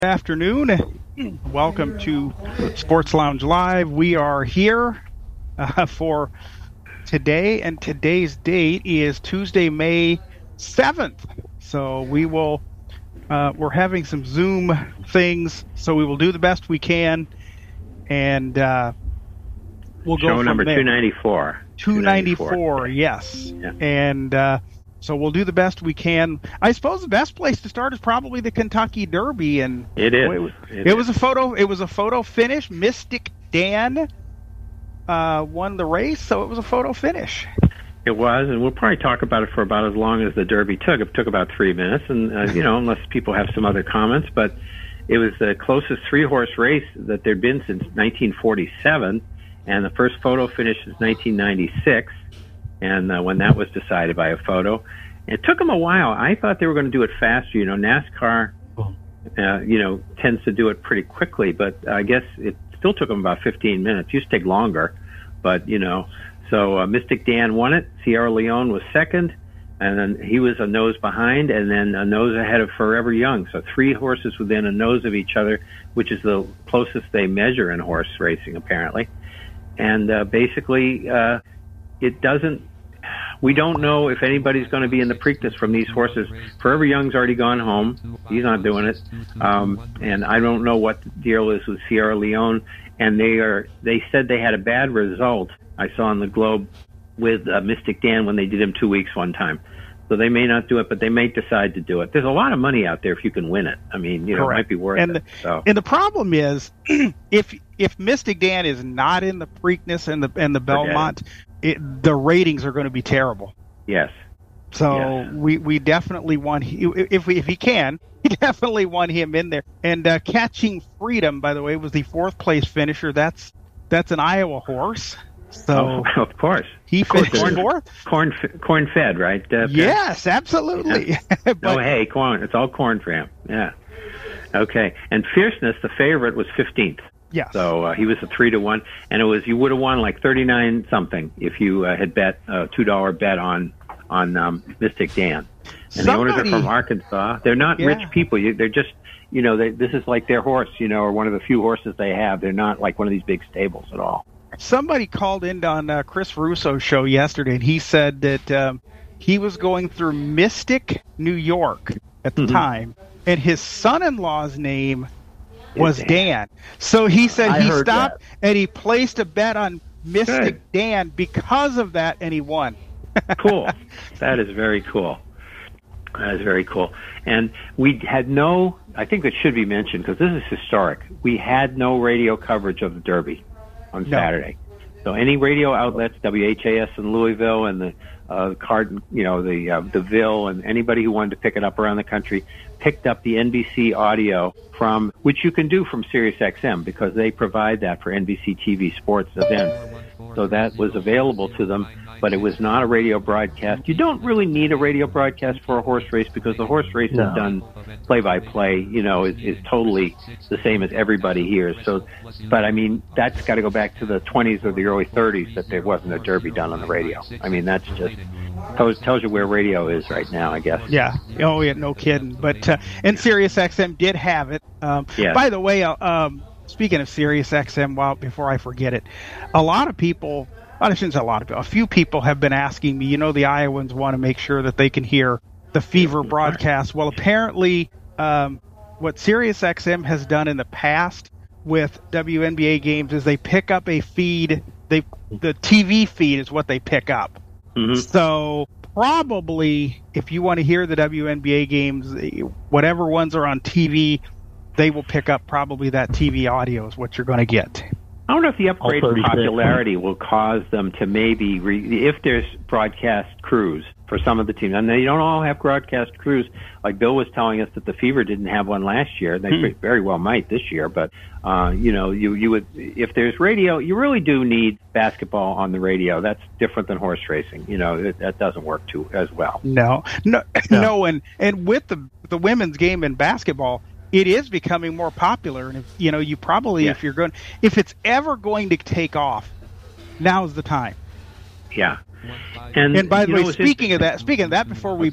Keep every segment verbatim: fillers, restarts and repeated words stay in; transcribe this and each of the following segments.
Afternoon. Welcome to Sports Lounge Live. We are here uh, for today, and today's date is Tuesday, May seventh. So we will, uh, we're having some Zoom things, so we will do the best we can, and uh, we'll go Show from number there. two ninety-four. two ninety-four, yes. Yeah. And uh, so we'll do the best we can. I suppose the best place to start is probably the Kentucky Derby, and It is. It was, It it is. was a photo. It was a photo finish. Mystic Dan uh, won the race, so it was a photo finish. It was, and we'll probably talk about it for about as long as the Derby took. It took about three minutes, and uh, you know, unless people have some other comments, but it was the closest three-horse race that there'd been since nineteen forty-seven, and the first photo finish is nineteen ninety-six, and uh, when that was decided by a photo. It took them a while. I thought they were going to do it faster. You know, NASCAR, uh, you know, tends to do it pretty quickly, but I guess it still took them about fifteen minutes. It used to take longer, but, you know, so uh, Mystic Dan won it. Sierra Leone was second, and then he was a nose behind, and then a nose ahead of Forever Young. So three horses within a nose of each other, which is the closest they measure in horse racing, apparently. And uh, basically, uh, it doesn't, we don't know if anybody's going to be in the Preakness from these horses. Forever Young's already gone home. He's not doing it. Um, and I don't know what the deal is with Sierra Leone. And they are, they said they had a bad result, I saw on the Globe, with uh, Mystic Dan when they did him two weeks one time. So they may not do it, but they may decide to do it. There's a lot of money out there if you can win it. I mean, you know, Correct. it might be worth and it. The, so. And the problem is, if if Mystic Dan is not in the Preakness and the and the Belmont, it, the ratings are going to be terrible. Yes. So yes. we, we definitely want, if we, if he can, we definitely want him in there. And uh, Catching Freedom, by the way, was the fourth place finisher. That's that's an Iowa horse. So oh, of course he of course finished fourth. Corn, corn fed, right? Uh, yes, absolutely. Yeah. but, oh, hey, corn. It's all corn for him. Yeah. Okay. And Fierceness, the favorite, was fifteenth. Yeah. So uh, he was a three to one, and it was you would have won like thirty nine something if you uh, had bet a two dollar bet on on um, Mystic Dan. And Somebody, the owners are from Arkansas. They're not yeah. rich people. You, they're just you know they, this is like their horse, you know, or one of the few horses they have. They're not like one of these big stables at all. Somebody called in on uh, Chris Russo's show yesterday, and he said that um, he was going through Mystic, New York at the mm-hmm. time, and his son-in-law's name was Dan. Dan. So he said I he heard stopped that. and he placed a bet on Mystic Good. Dan because of that, and he won. Cool. That is very cool. That is very cool. And we had no, I think it should be mentioned because this is historic. We had no radio coverage of the Derby on no. Saturday. So any radio outlets, W H A S in Louisville and the uh, Card, you know, the uh, the Ville, and anybody who wanted to pick it up around the country picked up the N B C audio from, which you can do from Sirius X M because they provide that for N B C T V sports events. So that was available to them, but it was not a radio broadcast. You don't really need a radio broadcast for a horse race because the horse race No. is done play-by-play, you know, is, is totally the same as everybody hears. So, but I mean, that's got to go back to the twenties or the early thirties that there wasn't a Derby done on the radio. I mean, that's just tells, tells you where radio is right now, I guess. Yeah. Oh, yeah, no kidding. But uh, and Sirius X M did have it. Um, yes. By the way, uh, um, speaking of Sirius X M, well, before I forget it, a lot of people, well, I shouldn't say a lot of people, a few people have been asking me, you know, the Iowans want to make sure that they can hear the Fever broadcast. Well, apparently um, what Sirius X M has done in the past with W N B A games is they pick up a feed, they the T V feed is what they pick up. Mm-hmm. So probably if you want to hear the W N B A games, whatever ones are on T V, they will pick up probably that T V audio is what you're going to get. I wonder if the upgrade in popularity will cause them to maybe, re- if there's broadcast crews for some of the teams, and they don't all have broadcast crews. Like Bill was telling us that the Fever didn't have one last year. They hmm. very well might this year, but uh, you know, you you would if there's radio, you really do need basketball on the radio. That's different than horse racing. You know, it, that doesn't work too as well. No, no, no, no and and with the the women's game in basketball, it is becoming more popular, and if, you know, you probably yeah. if you're going, if it's ever going to take off, now's the time. Yeah. And, and by the way, know, speaking of that, speaking of that, before we okay.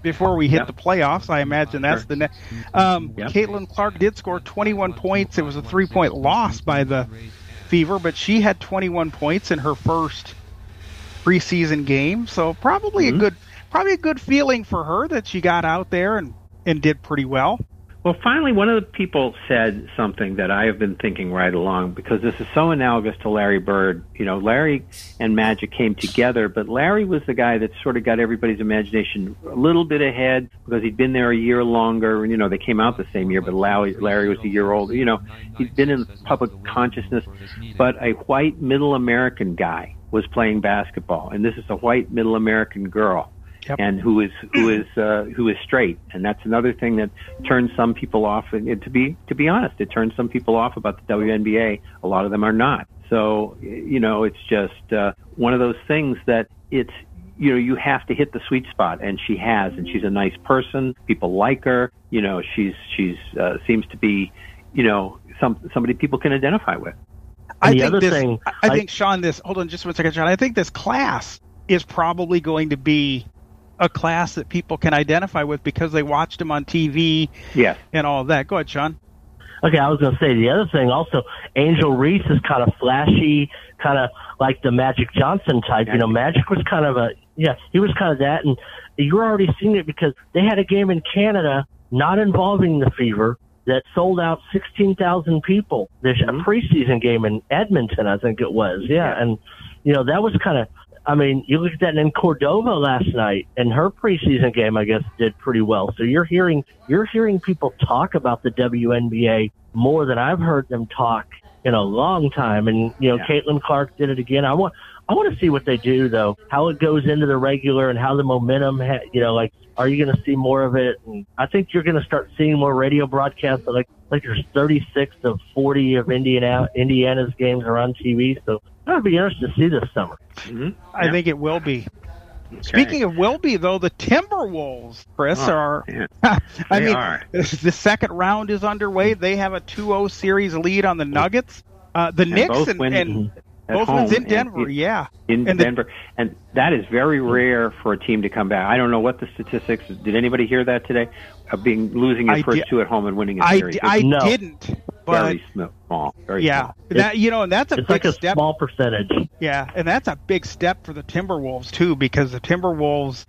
before we hit yep. the playoffs. I imagine that's sure. the next. Um, yep. Caitlin Clark did score twenty-one points. It was a three-point loss by the Fever, but she had twenty-one points in her first preseason game. So probably mm-hmm. a good, probably a good feeling for her that she got out there and, and did pretty well. Well, finally, one of the people said something that I have been thinking right along, because this is so analogous to Larry Bird. You know, Larry and Magic came together, but Larry was the guy that sort of got everybody's imagination a little bit ahead because he'd been there a year longer. You know, they came out the same year, but Larry, Larry was a year older. You know, he'd been in public consciousness, but a white middle American guy was playing basketball, and this is a white middle American girl. Yep. And who is who is uh, who is straight, and that's another thing that turns some people off. And to be to be honest, it turns some people off about the W N B A. A lot of them are not. So you know, it's just uh, one of those things that it's you know you have to hit the sweet spot, and she has, and she's a nice person. People like her. You know, she's she's uh, seems to be you know some somebody people can identify with. I think this. Thing, I, I think Sean. This hold on just one second, Sean. I think this class is probably going to be a class that people can identify with because they watched him on T V yes. and all of that. Go ahead, Sean. Okay, I was going to say the other thing also, Angel Reese is kind of flashy, kind of like the Magic Johnson type. You know, Magic was kind of a, yeah, he was kind of that. And you're already seeing it because they had a game in Canada not involving the Fever that sold out sixteen thousand people. There's mm-hmm. a preseason game in Edmonton, I think it was. Yeah, yeah. And, you know, that was kind of, I mean, you look at that in Cordova last night, and her preseason game, I guess, did pretty well. So you're hearing you're hearing people talk about the W N B A more than I've heard them talk in a long time. And you know, yeah. Caitlin Clark did it again. I want I want to see what they do though, how it goes into the regular and how the momentum, ha- you know, like are you going to see more of it? And I think you're going to start seeing more radio broadcasts. Like like there's thirty-six of forty of Indiana Indiana's games are on T V. So I'd be interested to see this summer. Mm-hmm. I yeah. think it will be. Okay. Speaking of will be, though, the Timberwolves, Chris, oh, are. Yeah. I they mean, are. The second round is underway. They have a two oh series lead on the Nuggets. Uh, the and Knicks both and, win and both wins in Denver. And, yeah, in and Denver, the, and that is very rare for a team to come back. I don't know what the statistics. Did anybody hear that today? Of being losing your I first di- two at home and winning a I series. D- I no. didn't. But, very small. Very yeah, small. that you know, and that's a it's big like a step. small percentage. Yeah, and that's a big step for the Timberwolves too, because the Timberwolves,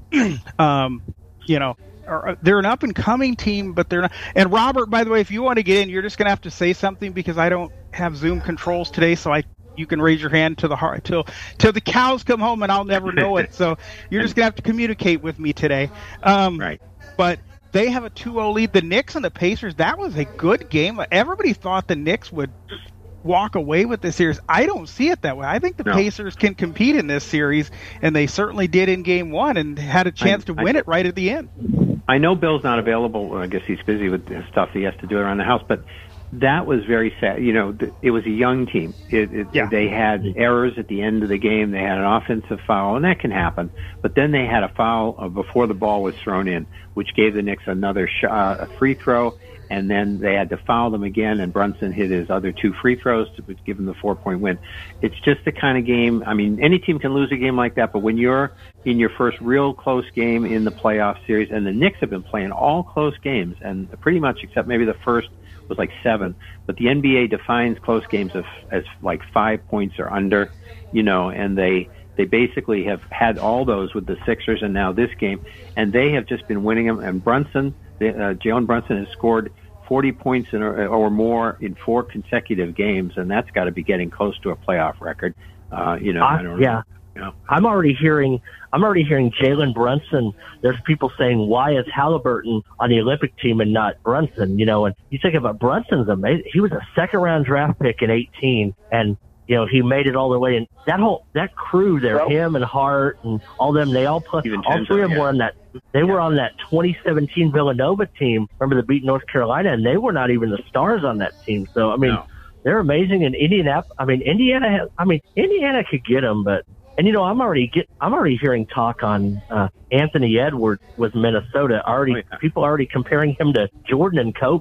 um, you know, are, they're an up and coming team, but they're not. And Robert, by the way, if you want to get in, you're just going to have to say something because I don't have Zoom controls today, so I you can raise your hand to the heart till till the cows come home, and I'll never know it. So you're just going to have to communicate with me today. Um, right, but. They have a two oh lead. The Knicks and the Pacers, that was a good game. Everybody thought the Knicks would walk away with this series. I don't see it that way. I think the no. Pacers can compete in this series, and they certainly did in game one and had a chance I, to win I, it right at the end. I know Bill's not available. I guess he's busy with stuff he has to do around the house, but that was very sad. You know, it was a young team. It, it, yeah. They had errors at the end of the game. They had an offensive foul, and that can happen. But then they had a foul before the ball was thrown in, which gave the Knicks another shot, a free throw, and then they had to foul them again, and Brunson hit his other two free throws to give them the four-point win. It's just the kind of game, I mean, any team can lose a game like that, but when you're in your first real close game in the playoff series, and the Knicks have been playing all close games, and pretty much except maybe the first was like seven, but the N B A defines close games as, as like five points or under, you know, and they they basically have had all those with the Sixers and now this game, and they have just been winning them. And Brunson, the, uh, Jalen Brunson has scored forty points in, or, or more in four consecutive games, and that's got to be getting close to a playoff record. Uh, you know, I, I don't yeah. know. You know. I'm already hearing. I'm already hearing Jalen Brunson. There's people saying, "Why is Halliburton on the Olympic team and not Brunson?" You know, and you think about Brunson's amazing. He was a second round draft pick in eighteen, and you know he made it all the way. And that whole that crew there, well, him and Hart and all them, they all put all three of them yeah. were on that. They yeah. were on that twenty seventeen Villanova team. Remember the beat North Carolina, and they were not even the stars on that team. So I mean, no. they're amazing. And Indianapolis. I mean, Indiana. Has, I mean, Indiana could get them, but. And you know, I'm already get, I'm already hearing talk on uh, Anthony Edwards with Minnesota. Already, oh, yeah. people are already comparing him to Jordan and Kobe.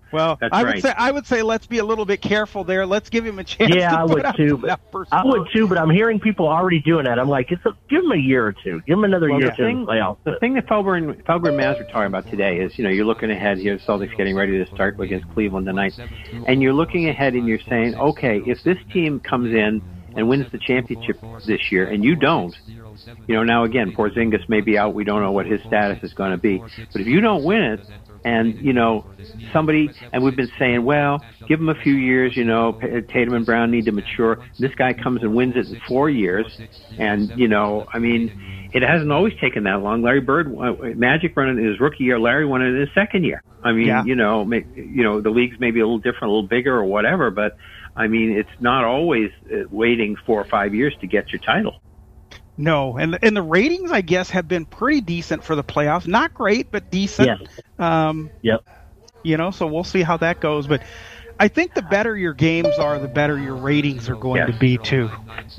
Well, That's I right. would say I would say let's be a little bit careful there. Let's give him a chance. Yeah, to I put would up too. some But numbers. I would too, but I'm hearing people already doing that. I'm like, it's a, give him a year or two. Give him another Well, year the or two in thing, the playoffs. the thing that Felber and Felber and Maz were talking about today is, you know, you're looking ahead here, Celtics getting ready to start against Cleveland tonight, and you're looking ahead and you're saying, okay, if this team comes in and wins the championship this year, and you don't, you know, now again, Porzingis may be out. We don't know what his status is going to be, but if you don't win it, and, you know, somebody, and we've been saying, well, give them a few years, you know, Tatum and Brown need to mature. This guy comes and wins it in four years. And, you know, I mean, it hasn't always taken that long. Larry Bird, Magic won it in his rookie year. Larry won it in his second year. I mean, yeah. you know, you know, the league's maybe a little different, a little bigger or whatever, but, I mean, it's not always waiting four or five years to get your title. No, and and the ratings, I guess, have been pretty decent for the playoffs. Not great, but decent. Yes. Um, yep. You know, so we'll see how that goes. But I think the better your games are, the better your ratings are going yes. to be too.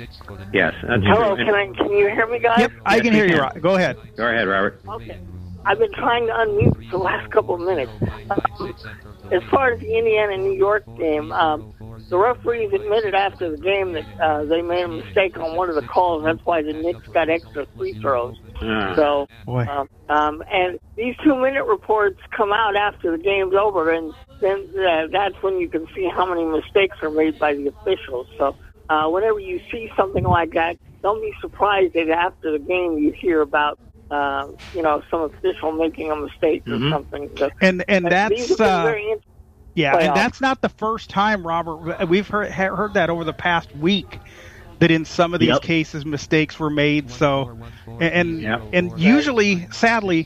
Yes. That's Hello, true. can I? Can you hear me, guys? Yep, I Yes, can we hear you. can. Rob. Go ahead. Go ahead, Robert. Okay. I've been trying to unmute for the last couple of minutes. Um, as far as the Indiana-New York game, um, the referees admitted after the game that uh, they made a mistake on one of the calls. That's why the Knicks got extra free throws. Ah. So, Boy. um, um, and these two-minute reports come out after the game's over, and then uh, that's when you can see how many mistakes are made by the officials. So, uh, whenever you see something like that, don't be surprised that after the game you hear about, uh, you know, some official making a mistake or Mhm. something. So, And and these that's have been uh, very interesting. yeah, and playoff. that's not the first time, Robert. We've heard heard that over the past week. That in some of these Yep. cases mistakes were made. So, and and, Yep. and usually, sadly,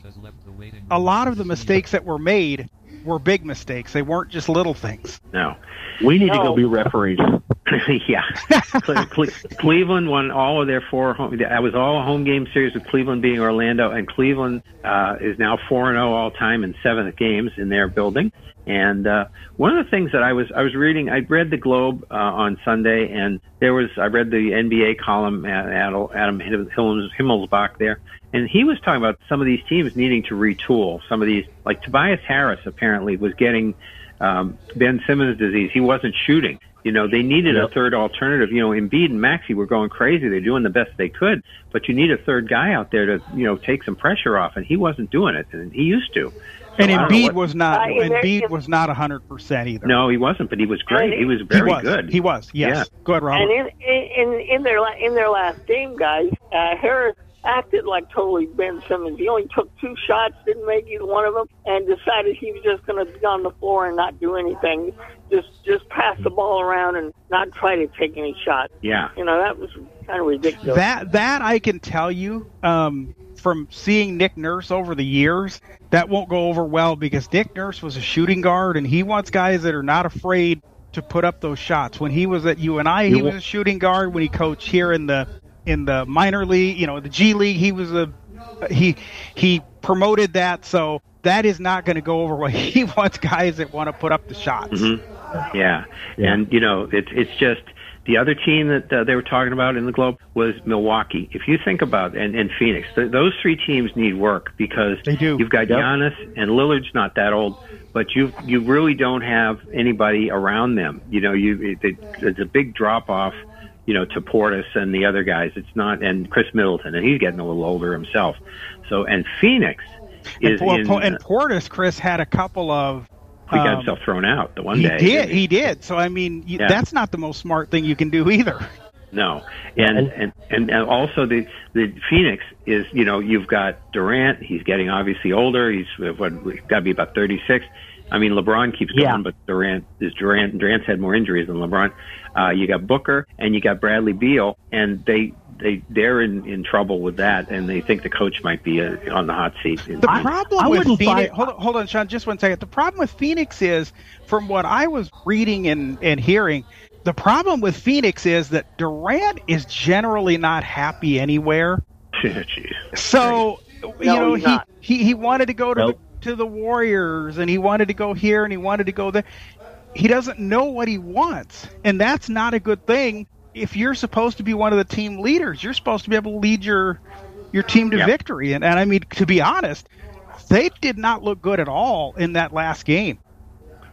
a lot of the mistakes that were made were big mistakes. They weren't just little things. No. We need to No. go be referees. yeah. Cle- Cle- Cleveland won all of their four home. That was all a home game series with Cleveland being Orlando, and Cleveland uh, is now four and zero all time in seven games in their building. And uh, one of the things that I was I was reading, I read the Globe uh, on Sunday, and there was I read the N B A column at Adam Himmelsbach there, and he was talking about some of these teams needing to retool. Some of these, like Tobias Harris, apparently was getting um, Ben Simmons disease. He wasn't shooting. You know, they needed Yep. a third alternative. You know, Embiid and Maxey were going crazy. They're doing the best they could, but you need a third guy out there to, you know, take some pressure off, and he wasn't doing it, and he used to. So And I don't know Embiid what- was not. Uh, and there- Embiid was not a hundred percent either. No, he wasn't, but he was great. He was he very was. good. He was. Yes. Yeah. Go ahead, Robert. And in in in their la- in their last game, guys, uh, Harris acted like totally Ben Simmons. He only took two shots, didn't make either one of them, and decided he was just going to be on the floor and not do anything. Just just pass the ball around and not try to take any shots. Yeah. You know, that was kind of ridiculous. That that I can tell you um, from seeing Nick Nurse over the years, that won't go over well because Nick Nurse was a shooting guard, and he wants guys that are not afraid to put up those shots. When he was at U N I, he was a shooting guard. When he coached here in the in the minor league, you know, the G League, he was a he he promoted that. So that is not going to go over well. He wants guys that want to put up the shots. Mm-hmm. Yeah. Yeah. And, you know, it's it's just the other team that uh, they were talking about in the Globe was Milwaukee. If you think about and, and Phoenix, th- those three teams need work because They do. You've got Yep. Giannis and Lillard's not that old, but you you really don't have anybody around them. You know, you it, it's a big drop off. You know, to Portis and the other guys. It's not, and Chris Middleton, and he's getting a little older himself. So, and Phoenix is and, in. Po- and Portis, Chris, had a couple of. he got um, himself thrown out the one He day. did. didn't He did. So I mean, you, Yeah. that's not the most smart thing you can do either. No, and And- and, and and also the the Phoenix is, you know, you've got Durant. He's getting obviously older. He's what got to be about thirty-six. I mean, LeBron keeps going, Yeah. but Durant is Durant. Durant's had more injuries than LeBron. Uh, you got Booker and you got Bradley Beal, and they they they're in, in trouble with that, and they think the coach might be uh, on the hot seat. The I- problem I with wouldn't Phoenix, buy- hold on, hold on, Sean, just one second. The problem with Phoenix is, from what I was reading and, and hearing, the problem with Phoenix is that Durant is generally not happy anywhere. Jeez. So, you No, know, he's he, not. he he wanted to go to Nope. the, to the Warriors, and he wanted to go here, and he wanted to go there. He doesn't know what he wants, and that's not a good thing. If you're supposed to be one of the team leaders, you're supposed to be able to lead your your team to Yep. victory. And, and I mean, to be honest, they did not look good at all in that last game.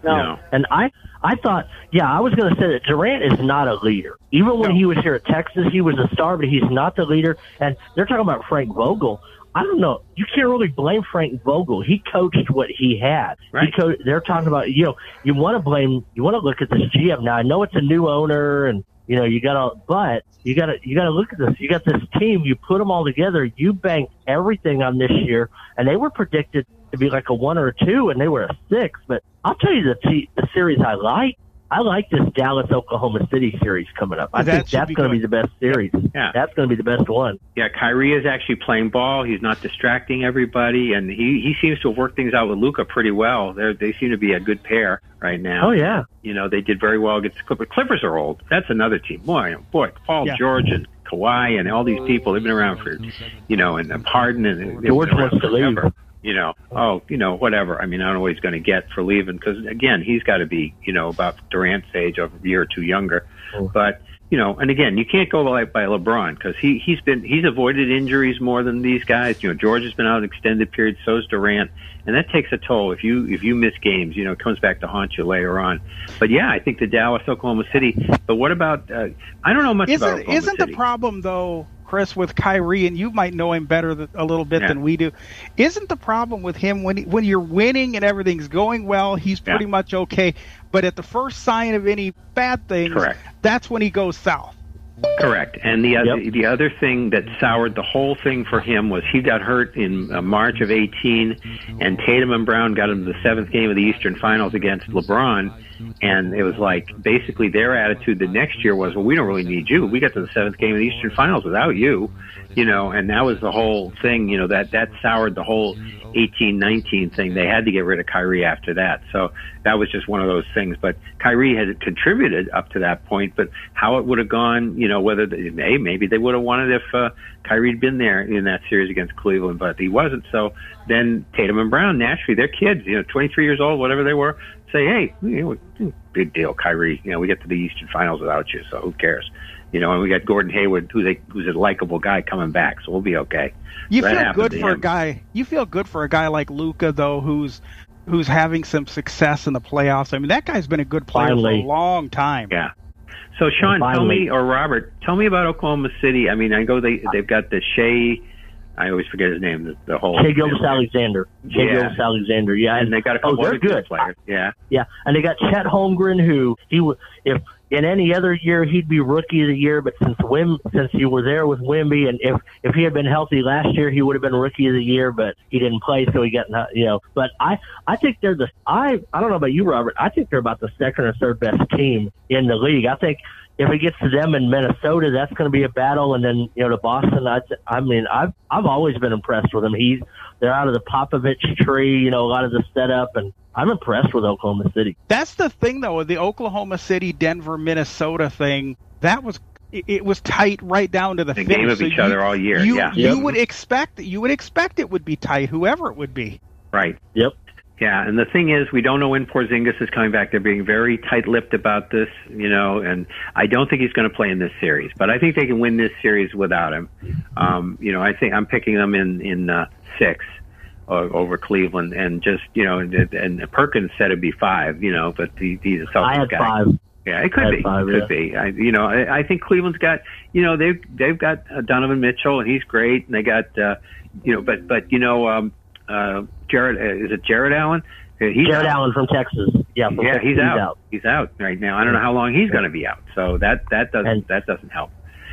No. No. And I, I thought, yeah, I was going to say that Durant is not a leader. Even when No. he was here at Texas, he was a star, but he's not the leader. And they're talking about Frank Vogel. I don't know. You can't really blame Frank Vogel. He coached what he had. Right. He co- they're talking about, you know, you want to blame, you want to look at this G M. Now, I know it's a new owner and, you know, you gotta, but you gotta, you gotta look at this. You got this team, you put them all together, you banked everything on this year, and they were predicted to be like a one or a two, and they were a six. But I'll tell you the t- the series I like. I like this Dallas Oklahoma City series coming up. I That think should that's be going to good. be the best series. Yeah. That's going to be the best one. Yeah, Kyrie is actually playing ball. He's not distracting everybody, and he, he seems to have worked things out with Luka pretty well. They they seem to be a good pair right now. Oh yeah. You know, they did very well against the Clippers. Clippers are old. That's another team. Boy, boy, Paul Yeah. George and Kawhi and all these people, they've been around for, you know, and Harden, and they've George been around wants to leave. forever. You know, oh, you know, whatever. I mean, I don't know what he's going to get for leaving because, again, he's got to be, you know, about Durant's age, over a year or two younger. Oh. But, you know, and again, you can't go by, by LeBron because he, he's been, he's avoided injuries more than these guys. You know, George has been out an extended period, so's Durant. And that takes a toll. If you, if you miss games, you know, it comes back to haunt you later on. But yeah, I think the Dallas, Oklahoma City. But what about, uh, I don't know much about Isn't Oklahoma isn't City. the problem though, Chris, with Kyrie, and you might know him better th- a little bit Yeah. than we do? Isn't the problem with him when he, when you're winning and everything's going well, he's pretty Yeah. much okay, but at the first sign of any bad things, Correct. that's when he goes south. Correct. And the other, Yep. the other thing that soured the whole thing for him was he got hurt in uh, March of eighteen, and Tatum and Brown got him to the seventh game of the Eastern Finals against LeBron. And it was like basically their attitude the next year was, well, we don't really need you. We got to the seventh game of the Eastern Finals without you, you know, and that was the whole thing, you know, that, that soured the whole eighteen nineteen thing. They had to get rid of Kyrie after that. So that was just one of those things. But Kyrie had contributed up to that point, but how it would have gone, you know, whether they, hey, maybe they would have won it if uh, Kyrie had been there in that series against Cleveland, but he wasn't. So then Tatum and Brown, naturally, they're kids, you know, twenty-three years old, whatever they were, say, hey, you know, big deal, Kyrie. You know, we get to the Eastern Finals without you, so who cares? You know, and we got Gordon Hayward, who's a who's a likable guy coming back, so we'll be okay. You So that feel happened good to for a him. guy. You feel good for a guy like Luka though, who's who's having some success in the playoffs. I mean, that guy's been a good player Finally. for a long time. Yeah. So Sean, tell Finally. me, or Robert, tell me about Oklahoma City. I mean, I go they they've got the Shea. I always forget his name. The, the whole Shea Gilgeous-Alexander. Shea Yeah. Gilgeous-Alexander. Yeah. and they got a oh, couple they're other good good. players. Yeah. Yeah, and they got Chet Holmgren, who he w- if in any other year he'd be rookie of the year, but since Wim since you were there with Wemby, and if if he had been healthy last year, he would have been rookie of the year, but he didn't play, so he got not, you know. But I I think they're the I I don't know about you, Robert. I think they're about the second or third best team in the league. I think if it gets to them in Minnesota, that's going to be a battle, and then you know to Boston. I I mean I've I've always been impressed with them. He's they're out of the Popovich tree, you know, a lot of the setup, and I'm impressed with Oklahoma City. That's the thing, though, with the Oklahoma City, Denver, Minnesota thing. That was it, it was tight right down to the The finish. game of So each you- other all year. You, yeah. you Yep. would expect you would expect it would be tight, whoever it would be. Right. Yep. Yeah, and the thing is, we don't know when Porzingis is coming back. They're being very tight-lipped about this, you know, and I don't think he's going to play in this series. But I think they can win this series without him. Um, you know, I think I'm picking them in in uh, six uh, over Cleveland, and just you know, and, and Perkins said it'd be five, you know, but he, he's a Celtics I had guy. five. Yeah, it could I had be. five, it could yeah. be. I, you know, I, I think Cleveland's got, you know, they've they've got uh, Donovan Mitchell, and he's great, and they got, uh, you know, but but you know, um, uh, Jared uh, is it Jared Allen? Uh, He's Jared out. Allen from Texas. Yeah, from Yeah, Texas, he's out. He's out right now. I don't know how long he's going to be out. So that that doesn't And- that doesn't help.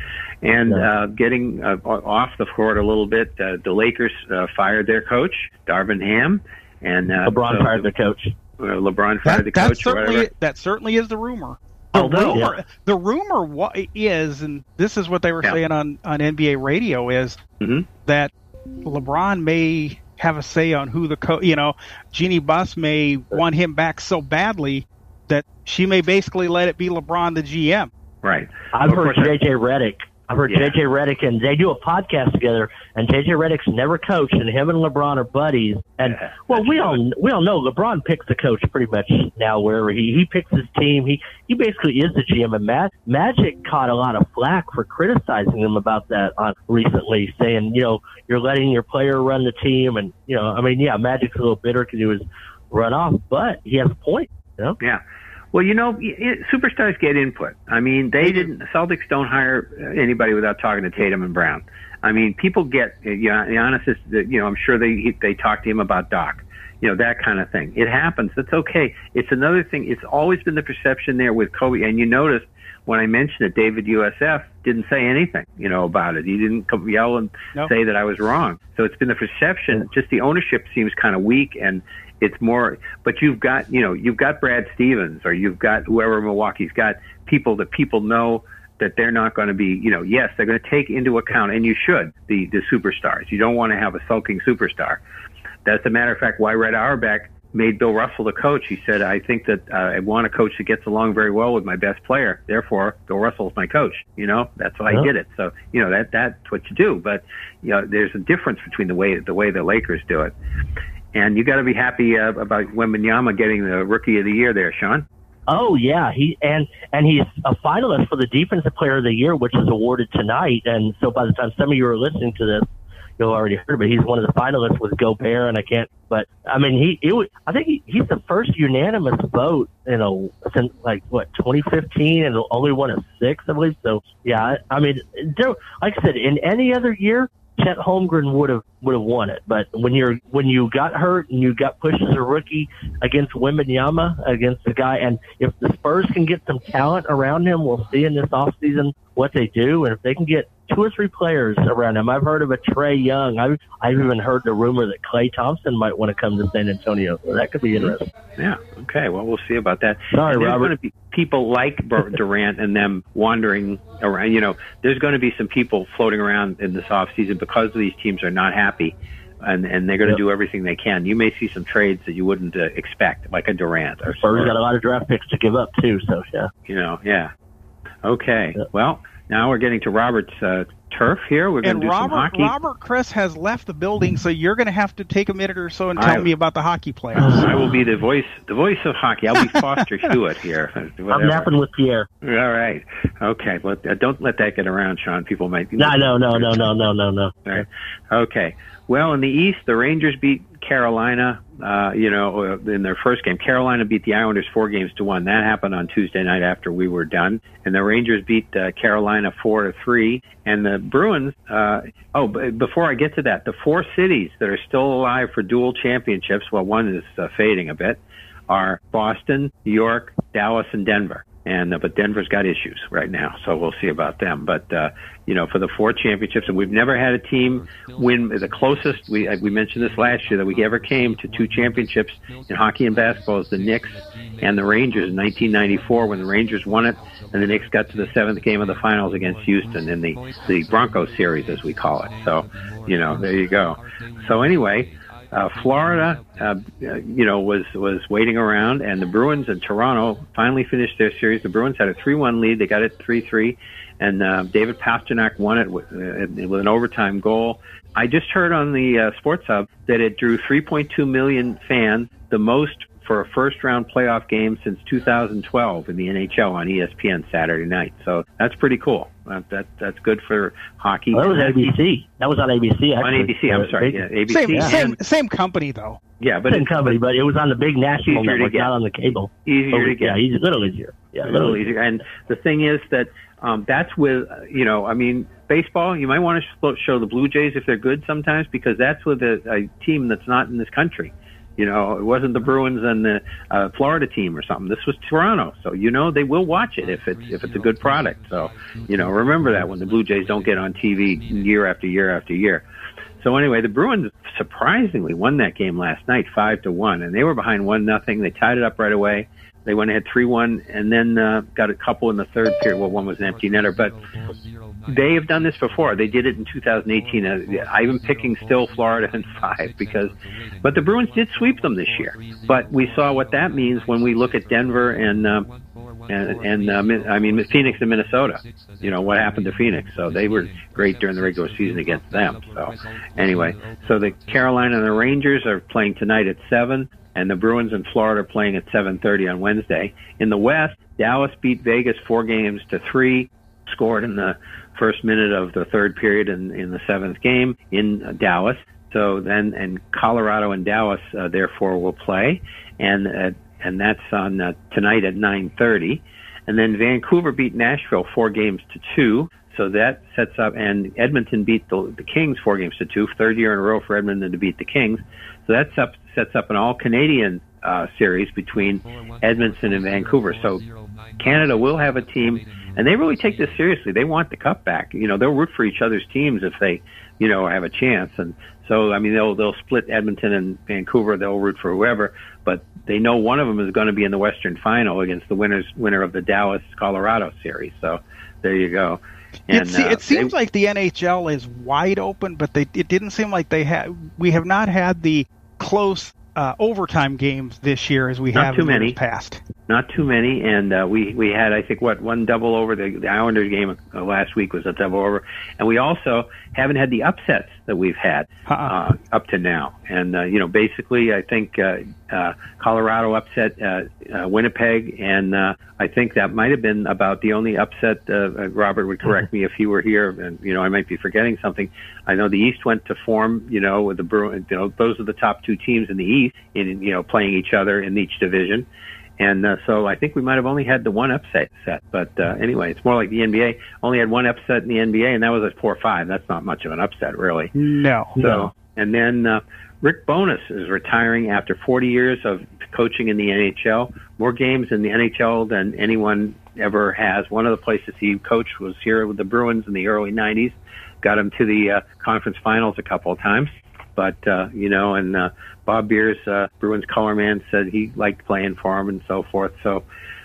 And No. uh, getting uh, off the court a little bit, uh, the Lakers uh, fired their coach, Darvin Ham, and uh, LeBron so, fired the coach. Uh, LeBron fired That, the that coach or certainly whatever. that certainly is the rumor. The Although- rumor, Yeah. the rumor wa- is, and this is what they were Yeah. saying on, on N B A radio, is Mhm. that LeBron may have a say on who the coach. You know, Jeannie Buss may want him back so badly that she may basically let it be LeBron the G M. Right. I've Of heard course, J J Redick. I've heard Yeah. J J Redick, and they do a podcast together. And J J Redick's never coached, and him and LeBron are buddies. And Yeah, well, that's we true. all we all know LeBron picks the coach pretty much now wherever he he picks his team. He he basically is the G M. And Mag- Magic caught a lot of flack for criticizing him about that on recently, saying you know you're letting your player run the team, and you know I mean yeah, Magic's a little bitter because he was run off, but he has a point. Yeah. Yeah. Well, you know, it, superstars get input. I mean, they didn't. The Celtics don't hire anybody without talking to Tatum and Brown. I mean, people get. You know, Giannis is. You know, I'm sure they they talk to him about Doc. You know, that kind of thing. It happens. That's okay. It's another thing. It's always been the perception there with Kobe. And you noticed when I mentioned it, David U S F didn't say anything, you know, about it. He didn't come yell and nope. say that I was wrong. So it's been the perception. Just the ownership seems kind of weak, and it's more. But you've got, you know, you've got Brad Stevens, or you've got whoever Milwaukee's got, people that people know that they're not going to be, you know, yes, they're going to take into account, and you should, the the superstars. You don't want to have a sulking superstar. That's a matter of fact why Red Auerbach made Bill Russell the coach. He said, I think that uh, I want a coach that gets along very well with my best player. Therefore, Bill Russell's my coach. You know, that's why yeah. I did it. So, you know, that that's what you do. But, you know, there's a difference between the way the way the Lakers do it. And you got to be happy uh, about Wembanyama getting the Rookie of the Year there, Sean. Oh yeah, he and and he's a finalist for the Defensive Player of the Year, which is awarded tonight. And so by the time some of you are listening to this, you'll already heard, but he's one of the finalists with Gobert, and I can't. But I mean, he it was, I think he, he's the first unanimous vote, you know, since like what twenty fifteen, and only won a six, I believe. So yeah, I, I mean, there, like I said, in any other year, Chet Holmgren would have would have won it. But when you're when you got hurt and you got pushed as a rookie against Wembanyama, against the guy, and if the Spurs can get some talent around him, we'll see in this offseason what they do, and if they can get two or three players around him. I've heard of a Trae Young. I've, I've even heard the rumor that Klay Thompson might want to come to San Antonio. So that could be interesting. Yeah. Okay. Well, we'll see about that. Sorry, and there's Robert. going to be people like Durant and them wandering around. You know, there's going to be some people floating around in this offseason because these teams are not happy, and, and they're going to yep. do everything they can. You may see some trades that you wouldn't uh, expect, like a Durant. Or Spurs got a lot of draft picks to give up, too. So, yeah. You know, yeah. Okay. Yep. Well, now we're getting to Robert's uh, turf here. We're going to do Robert, some hockey. Robert Chris has left the building, so you're going to have to take a minute or so and tell I, me about the hockey players. I will be the voice, the voice of hockey. I'll be Foster Hewitt here. Whatever. I'm napping with Pierre. All right. Okay. But uh, don't let that get around, Sean. People might. No, no, no, no, no, no, no, no. All right. Okay. Well, in the East, the Rangers beat Carolina, uh, you know, in their first game. Carolina beat the Islanders four games to one. That happened on Tuesday night after we were done. And the Rangers beat uh, Carolina four to three. And the Bruins, uh, oh, b- before I get to that, the four cities that are still alive for dual championships, well, one is uh, fading a bit, are Boston, New York, Dallas, and Denver. And uh, but Denver's got issues right now, so we'll see about them. But uh, you know, for the four championships, and we've never had a team win the closest. We we mentioned this last year that we ever came to two championships in hockey and basketball is the Knicks and the Rangers in nineteen ninety-four when the Rangers won it, and the Knicks got to the seventh game of the finals against Houston in the the Bronco series, as we call it. So, you know, there you go. So anyway. Uh, Florida, uh, you know, was was waiting around, and the Bruins and Toronto finally finished their series. The Bruins had a three one lead; they got it three three, and uh, David Pastrnak won it with, uh, with an overtime goal. I just heard on the uh, Sports Hub that it drew three point two million fans, the most for a first-round playoff game since two thousand twelve in the N H L on E S P N Saturday night. So that's pretty cool. That, that that's good for hockey. Well, that was A B C. That was on A B C. Actually. On A B C. I'm sorry. Yeah, A B C. Same, and, same, same company though. Yeah, but same company, but it was on the big national network, get. not on the cable. Easier oh, to get. Yeah, easy, little easier. Yeah, a little easier. And the thing is that um, that's with you know, I mean, baseball. You might want to show the Blue Jays if they're good sometimes because that's with a, a team that's not in this country. You know, it wasn't the Bruins and the uh, Florida team or something. This was Toronto, so you know they will watch it if it's if it's a good product. So you know, remember that when the Blue Jays don't get on T V year after year after year. So anyway, the Bruins surprisingly won that game last night, five to one, and they were behind one nothing. They tied it up right away. They went ahead three one, and then uh, got a couple in the third period. Well, one was an empty netter, but they have done this before. They did it in two thousand eighteen. Uh, I'm picking still Florida in five because, but the Bruins did sweep them this year. But we saw what that means when we look at Denver and uh, and, and uh, I mean Phoenix and Minnesota. You know what happened to Phoenix? So they were great during the regular season against them. So anyway, so the Carolina and the Rangers are playing tonight at seven. And the Bruins in Florida are playing at seven thirty on Wednesday. In the West, Dallas beat Vegas four games to three, scored in the first minute of the third period in, in the seventh game in uh, Dallas. So then, and Colorado and Dallas, uh, therefore, will play. And uh, and that's on uh, tonight at nine thirty. And then Vancouver beat Nashville four games to two. So that sets up, and Edmonton beat the, the Kings four games to two, third year in a row for Edmonton to beat the Kings. So that up, sets up an all-Canadian uh, series between Edmonton and Vancouver. So Canada will have a team, and they really take this seriously. They want the cup back. You know, they'll root for each other's teams if they, you know, have a chance. And so, I mean, they'll they'll split Edmonton and Vancouver. They'll root for whoever, but they know one of them is going to be in the Western Final against the winners winner of the Dallas-Colorado series. So there you go. And, it, see, uh, it seems they, like the N H L is wide open, but they, it didn't seem like they had. We have not had the close uh, overtime games this year as we not have too in many. years past. Not too many, and uh, we we had I think what one double over. The, the Islanders game uh, last week was a double over, and we also haven't had the upsets that we've had uh, uh, up to now. And uh, you know, basically, I think uh, uh, Colorado upset uh, uh, Winnipeg, and uh, I think that might have been about the only upset. Uh, uh, Robert would correct me if he were here, and you know, I might be forgetting something. I know the East went to form, you know, with the Bruins. You know, those are the top two teams in the East, in you know, playing each other in each division. And uh, so I think we might have only had the one upset set. But uh, anyway, it's more like the N B A. Only had one upset in the N B A, and that was a four five. That's not much of an upset, really. No. So, no. And then uh, Rick Bowness is retiring after forty years of coaching in the N H L. More games in the N H L than anyone ever has. One of the places he coached was here with the Bruins in the early nineties. Got him to the uh, conference finals a couple of times. But, uh, you know, and uh, Bob Beers, uh, Bruins color man, said he liked playing for him and so forth. So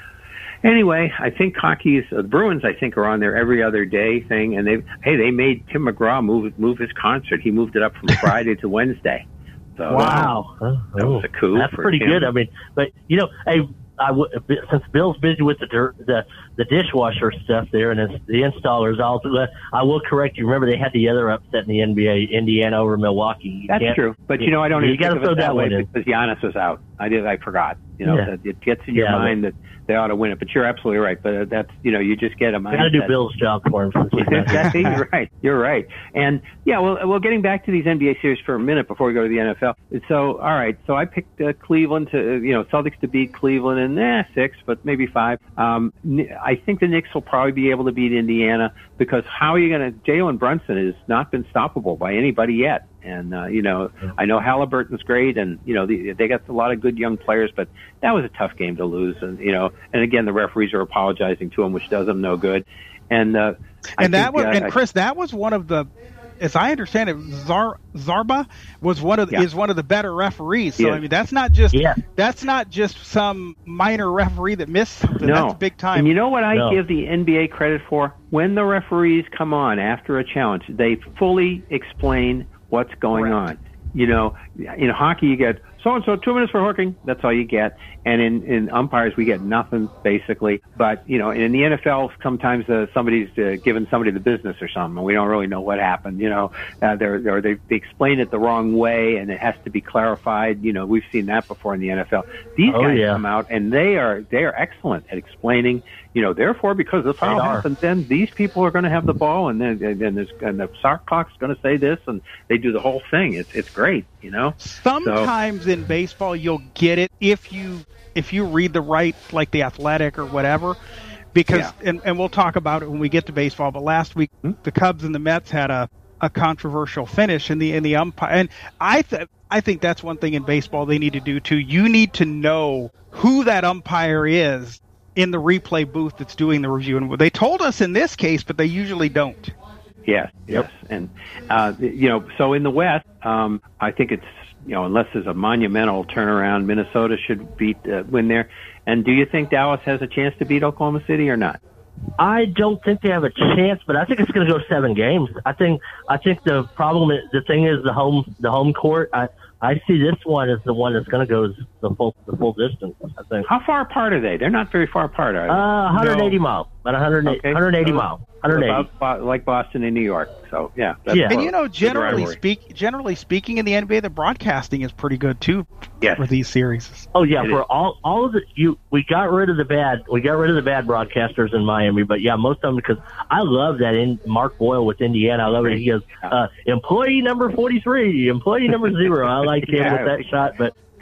anyway, I think hockey's, uh, the Bruins, I think, are on their every other day thing. And they, hey, they made Tim McGraw move move his concert. He moved it up from Friday to Wednesday. So, wow. Uh, that was a coup. That's for pretty Tim. good. I mean, but, you know, hey, I w- since Bill's busy with the the the dishwasher stuff there and it's the installers, I'll, I will correct you. Remember, they had the other upset in the N B A, Indiana over Milwaukee. You That's true, but you know, I don't you even gotta think of throw it that that way one in. because Giannis was out. I did, I forgot. You know, Yeah. it gets in your Yeah, mind that they ought to win it. But you're absolutely right. But that's, you know, you just get a mindset. Got to do Bill's job for him. Since he's not here. You're right. You're right. And yeah, well, well, getting back to these N B A series for a minute before we go to the N F L. So, all right. So I picked uh, Cleveland to, you know, Celtics to beat Cleveland in eh, six, but maybe five. Um, I think the Knicks will probably be able to beat Indiana because how are you going to? Jalen Brunson has not been stoppable by anybody yet. And, uh, you know, I know Halliburton's great and, you know, they, they got a lot of good young players, but that was a tough game to lose. And, you know, and again, the referees are apologizing to them, which does them no good. And, uh, and that think, was, uh, and Chris, that was one of the, as I understand it, Zar, Zarba was one of the, yeah. is one of the better referees. So, Yeah. I mean, that's not just, Yeah. that's not just some minor referee that missed something. No. That's big time. And you know what I No. give the N B A credit for? When the referees come on after a challenge, they fully explain what's going Correct. on. You know, in hockey, you get so-and-so two minutes for hooking. That's all you get. And in, in umpires, we get nothing, basically. But, you know, in the N F L, sometimes uh, somebody's uh, giving somebody the business or something, and we don't really know what happened. You know, uh, they're, they're, they they explain it the wrong way, and it has to be clarified. You know, we've seen that before in the N F L. These Oh, guys yeah. come out, and they are they are excellent at explaining. You know, therefore, because the foul are. happens, then these people are going to have the ball, and then and, then there's, and the shot clock's going to say this, and they do the whole thing. It's it's great, you know. Sometimes in baseball, you'll get it if you if you read the right, like the Athletic or whatever. Because Yeah. and, and we'll talk about it when we get to baseball. But last week, Hmm? the Cubs and the Mets had a, a controversial finish in the in the umpire. And I th- I think that's one thing in baseball they need to do too. You need to know who that umpire is in the replay booth that's doing the review. And they told us in this case, but they usually don't. Yes, yes, and uh, you know, so in the West, um, I think it's, you know, unless there's a monumental turnaround, Minnesota should beat uh, win there. And do you think Dallas has a chance to beat Oklahoma City or not? I don't think they have a chance, but I think it's going to go seven games. I think I think the problem is the thing is the home the home court. I I see this one as the one that's going to go the full the full distance. I think. How far apart are they? They're not very far apart, are they? Uh, one hundred eighty No. miles, about one hundred eighty, Okay. one hundred eighty So- miles, one hundred eighty. About, about like Boston and New York. So yeah, that's Yeah. And close. you know, Good generally rivalry. speak, generally speaking, in the N B A, the broadcasting is pretty good too Yes. for these series. Oh yeah, It for is. all all of the you, we got rid of the bad, we got rid of the bad broadcasters in Miami, but yeah, most of them because I love that in Mark Boyle with Indiana. I love it. He goes, uh, employee number forty-three, employee number zero. I like him Yeah. with that shot, but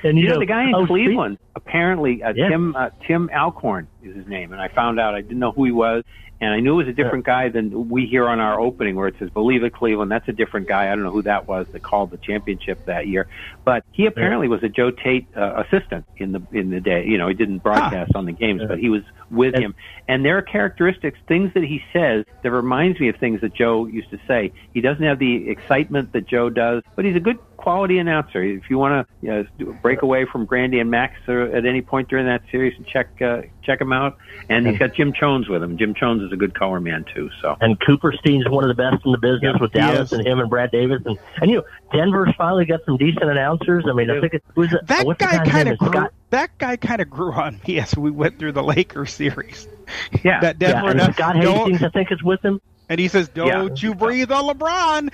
And you, you know, know the guy in oh, Cleveland, apparently, uh, yeah. Tim uh, Tim Alcorn is his name, and I found out I didn't know who he was, and I knew it was a different guy than we hear on our opening where it says "Believe it, Cleveland." That's a different guy. I don't know who that was that called the championship that year, but he apparently was a Joe Tate uh, assistant in the in the day. You know, he didn't broadcast huh. on the games, but he was with and, him. And there are characteristics, things that he says that reminds me of things that Joe used to say. He doesn't have the excitement that Joe does, but he's a good quality announcer. If you want to you know, break away from Grandy and Max at any point during that series, and check uh, check him out. And he's got Jim Chones with him. Jim Chones is a good color man too. So and Cooperstein's one of the best in the business yeah, with Dallas and him and Brad Davis and and you know Denver's finally got some decent announcers. I mean, I think it was that what's guy kind of grew. Scott? That guy kind of grew on me as we went through the Lakers series. Yeah, that Denver. Yeah, and that, Scott Hastings, I think, is with him. And he says, "Don't yeah. you breathe on LeBron."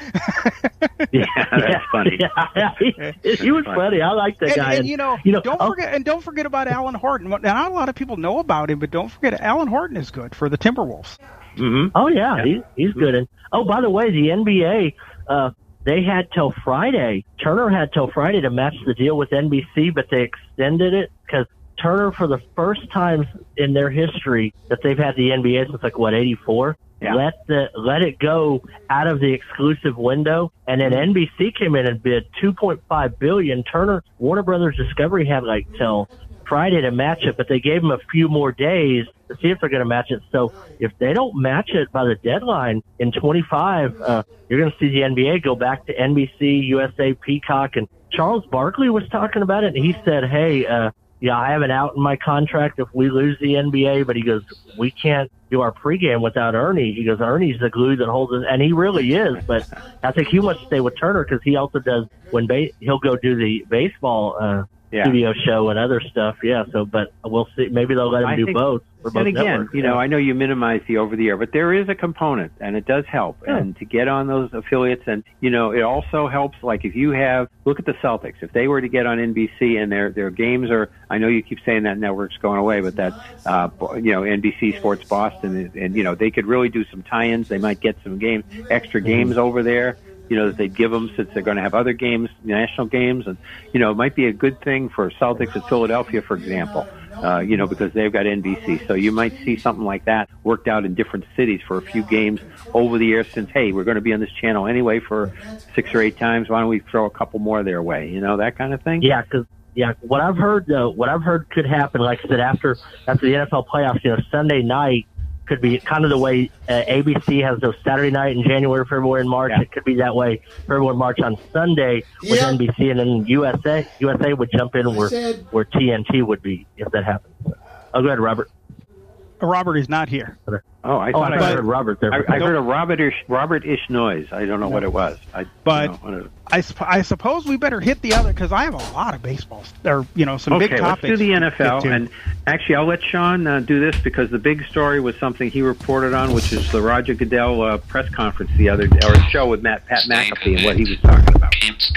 yeah, that's funny. Yeah, yeah, he, he was funny. I like that and, guy. And, you know, you know, don't oh, forget, and don't forget about Alan Horton. Not a lot of people know about him, but don't forget, Alan Horton is good for the Timberwolves. Mm-hmm. Oh yeah, yeah. He, he's good. And oh, by the way, the N B A, uh, they had till Friday. Turner had till Friday to match the deal with N B C, but they extended it because Turner, for the first time in their history that they've had the N B A since like what eighty-four. Yeah. Let the let it go out of the exclusive window, and then N B C came in and bid two point five billion dollars. Turner, Warner Brothers Discovery had like till Friday to match it, but they gave them a few more days to see if they're going to match it. So if they don't match it by the deadline in twenty-five, uh, you're going to see the N B A go back to N B C, U S A, Peacock, and Charles Barkley was talking about it, and he said, "Hey, uh, yeah, I have an out in my contract if we lose the N B A, but he goes, we can't do our pregame without Ernie." He goes, Ernie's the glue that holds it, and he really is. But I think he wants to stay with Turner because he also does when ba- he'll go do the baseball uh, yeah. studio show and other stuff. Yeah. So, but we'll see. Maybe they'll let him I do think, both. For both and again, networks. you know, yeah. I know you minimize the over the air, but there is a component, and it does help. Yeah. And to get on those affiliates, and you know, it also helps. Like if you have, look at the Celtics. If they were to get on N B C and their their games are, I know you keep saying that network's going away, but that uh, you know, N B C Sports Boston, and, and you know, they could really do some tie-ins. They might get some games, extra games mm-hmm. over there. You know, that they'd give them since they're going to have other games, national games, and you know, it might be a good thing for Celtics at Philadelphia, for example. Uh, you know, because they've got N B C. So you might see something like that worked out in different cities for a few games over the air since, hey, we're going to be on this channel anyway for six or eight times. Why don't we throw a couple more their way? You know, that kind of thing? Yeah, because, yeah, what I've heard, though, what I've heard could happen, like I said, after, after the N F L playoffs, you know, Sunday night could be kind of the way uh, A B C has those Saturday night in January, February, and March. Yeah. It could be that way February, March on Sunday with yep. N B C, and then U S A U S A would jump in where, where T N T would be if that happens. Oh, go ahead, Robert. Robert is not here. Oh, I oh, thought I, I heard Robert there. I, I heard a Robert-ish, Robert-ish noise. I don't know what it was. I, but you know, I, I suppose we better hit the other, because I have a lot of baseball, or, you know, some okay, big topics. Okay, let's do the N F L. And actually, I'll let Sean uh, do this, because the big story was something he reported on, which is the Roger Goodell uh, press conference the other day, or a show with Matt Pat McAfee and what he was talking about.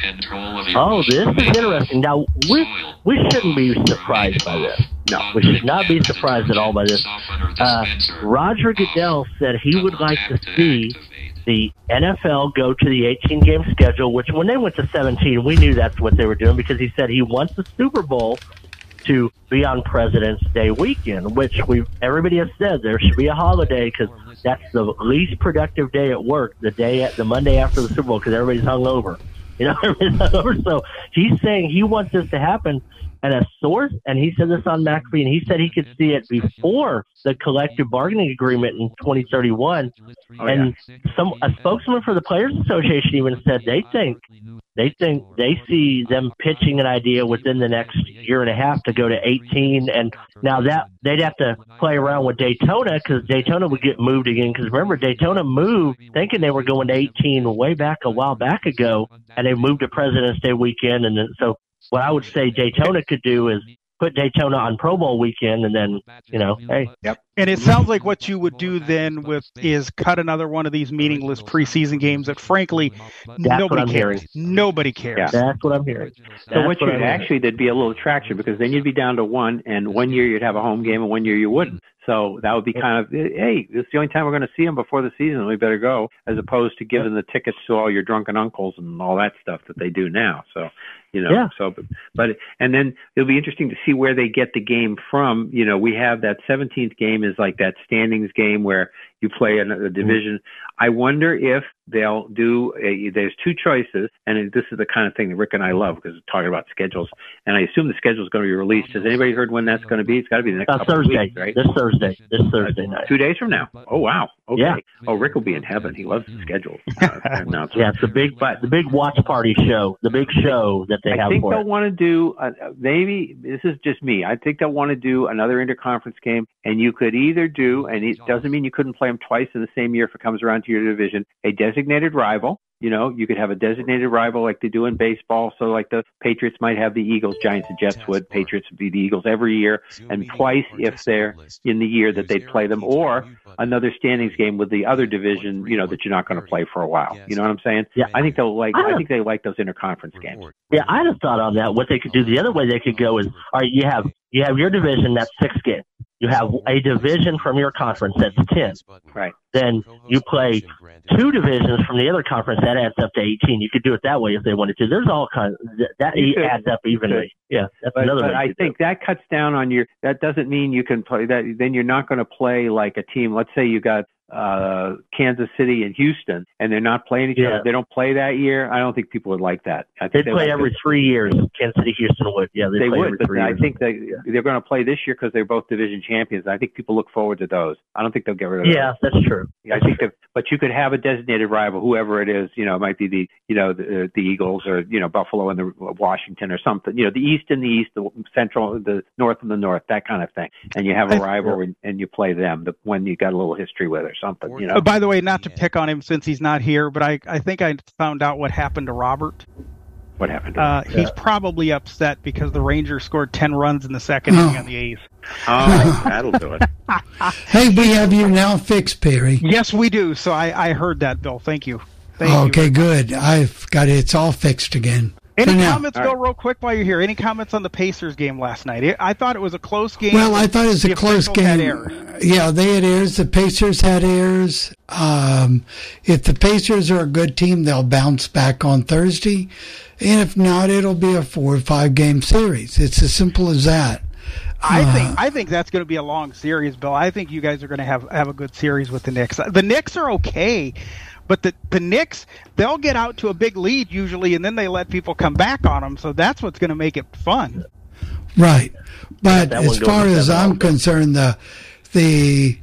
Oh, this is interesting. Now, we, we shouldn't be surprised by this. No. We should not be surprised at all by this. Uh, Roger Goodell said he would like to see the N F L go to the eighteen-game schedule, which when they went to seventeen, we knew that's what they were doing, because he said he wants the Super Bowl to be on President's Day weekend, which we everybody has said there should be a holiday, because that's the least productive day at work, the day at the Monday after the Super Bowl, because everybody's hungover. You know, everybody's hungover. So he's saying he wants this to happen. And a source, and he said this on McAfee, and he said he could see it before the collective bargaining agreement in twenty thirty-one. Oh, and yeah. some a spokesman for the Players Association even said they think they think they see them pitching an idea within the next year and a half to go to eighteen. And now that they'd have to play around with Daytona, because Daytona would get moved again. Because remember, Daytona moved thinking they were going to eighteen way back a while back ago, and they moved to President's Day weekend, and then so. What I would say Daytona could do is put Daytona on Pro Bowl weekend, and then, you know, hey. Yep. And it sounds like what you would do then with is cut another one of these meaningless preseason games that, frankly, That's nobody cares. Hearing. Nobody cares. Yeah. That's what I'm hearing. So That's what what you'd I'm actually, there'd be a little attraction because then you'd be down to one, and one year you'd have a home game, and one year you wouldn't. So that would be kind of, hey, this is the only time we're going to see them before the season. We better go, as opposed to giving the tickets to all your drunken uncles and all that stuff that they do now. So, you know, Yeah. so, but, but, and then it'll be interesting to see where they get the game from. You know, we have that seventeenth game is like that standings game where you play in a division. I wonder if they'll do a, there's two choices, and this is the kind of thing that Rick and I love because we're talking about schedules, and I assume the schedule is going to be released. Has anybody heard when that's going to be? It's got to be the next Uh, couple Thursday, of weeks, right? this Thursday, this Thursday night. Two days from now. Oh, wow. Okay. Yeah. Oh, Rick will be in heaven. He loves the schedule. Uh, announcement. Yeah, it's the big, But- the big watch party show, the big show that they I have think for they'll it. want to do, uh, maybe, this is just me, I think they'll want to do another interconference game, and you could either do, and it doesn't mean you couldn't play them twice in the same year if it comes around to your division, a designated rival. You know, you could have a designated rival like they do in baseball. So like the Patriots might have the Eagles, Giants, and Jets would. Patriots would be the Eagles every year, and twice if they're in the year that they'd play them, or another standings game with the other division, you know, that you're not going to play for a while. You know what I'm saying? Yeah. I think they'll like, I I don't- think they like those interconference games. Yeah, I'd have thought on that. What they could do, the other way they could go is, all right, you have you have your division, that's six games. You have a division from your conference, that's ten. Right. Then you play two divisions from the other conference, that adds up to eighteen. You could do it that way if they wanted to. There's all kinds that, that You could. adds up evenly. Yeah, that's But, another but way. I to think that cuts down on your. That doesn't mean you can play that. Then you're not going to play like a team. Let's say you got uh, Kansas City and Houston, and they're not playing each Yeah. other. They don't play that year. I don't think people would like that. I They think play like every this. three years. Kansas City, Houston would. Yeah, they, They play would, every but three I years. think they they're going to play this year because they're both division champions. I think people look forward to those. I don't think they'll get rid of those. Yeah, that's true. I think that, but you could have a designated rival, whoever it is. You know, it might be the, you know, the, the Eagles or you know Buffalo and the Washington or something. You know, the East and the East, the Central, the North and the North, that kind of thing. And you have a rival and, and you play them the, when you got a little history with or something. You know. Uh, by the way, not to pick on him since he's not here, but I, I think I found out what happened to Robert. What happened? To Uh, him? he's probably upset because the Rangers scored ten runs in the second inning on the eighth. Oh, that'll do it. Hey, we have you now fixed, Perry. Yes, we do. So I, I heard that, Bill. Thank you. Thank Okay, you. good. I've got it. It's all fixed again. Any For now. comments, All Bill, right. real quick while you're here? Any comments on the Pacers game last night? It, I thought it was a close game. Well, I thought it was The a close officials had game. errors. Yeah, they had errors. The Pacers had errors. Um, if the Pacers are a good team, they'll bounce back on Thursday. And if not, it'll be a four or five game series. It's as simple as that. I Uh, think I think that's going to be a long series, Bill. I think you guys are going to have have a good series with the Knicks. The Knicks are okay, but the the Knicks, they'll get out to a big lead usually, and then they let people come back on them. So that's what's going to make it fun. Right. But that as one goes far to as seven I'm also. concerned, the the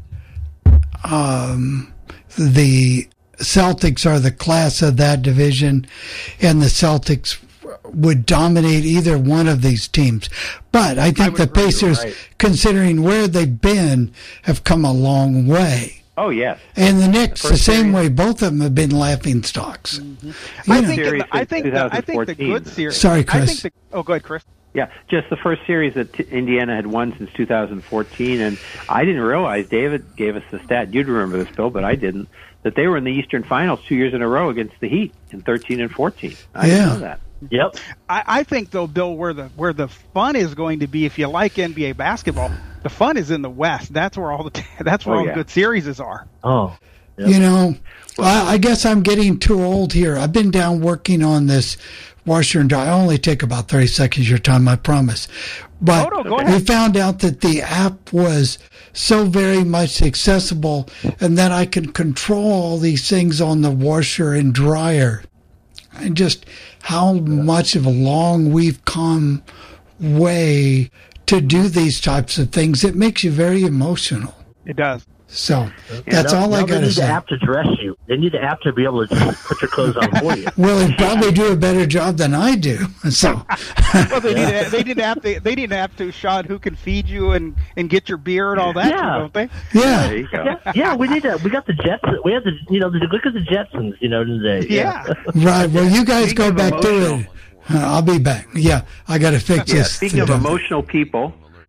um, the Celtics are the class of that division, and the Celtics would dominate either one of these teams. But I think would the agree, Pacers, right. considering where they've been, have come a long way. Oh, yes. And the Knicks, the First same series. way, both of them have been laughing stocks. You I know. think Series the, I since think the, I think the twenty fourteen. good series. Sorry, I Chris. think the, oh, go ahead, Chris. Yeah, just the first series that t- Indiana had won since two thousand fourteen, and I didn't realize, David gave us the stat, you'd remember this, Bill, but I didn't, that they were in the Eastern Finals two years in a row against the Heat in thirteen and fourteen. I Yeah. didn't know that. Yep. I, I think though, Bill, where the where the fun is going to be, if you like N B A basketball, the fun is in the West. That's where all the that's where Oh, all yeah. the good series are. Oh. Yep. You know, I, I guess I'm getting too old here. I've been down working on this washer and dry. I only take about thirty seconds of your time, I promise. But Oh, no, go we ahead. found out that the app was so very much accessible and that I can control all these things on the washer and dryer. And just how much of a long we've come way to do these types of things. It makes you very emotional. It does. So that's now, all I now got They to need say. the app to dress you. They need the app to be able to just put your clothes on for you. Well, they probably do a better job than I do. So, Well, they need a, they need an app. They, they need an app to Sean who can feed you and, and get your beer and all that, Yeah. too, don't they? yeah. There you go. Yeah, yeah, we need that. We got the Jetsons. We had the, you know, the, look at the Jetsons, you know, today. Yeah. Right. Well, you guys Speaking go of back to emotional- it. Uh, I'll be back. Yeah, I got to fix Yeah, this. speaking of today. emotional people,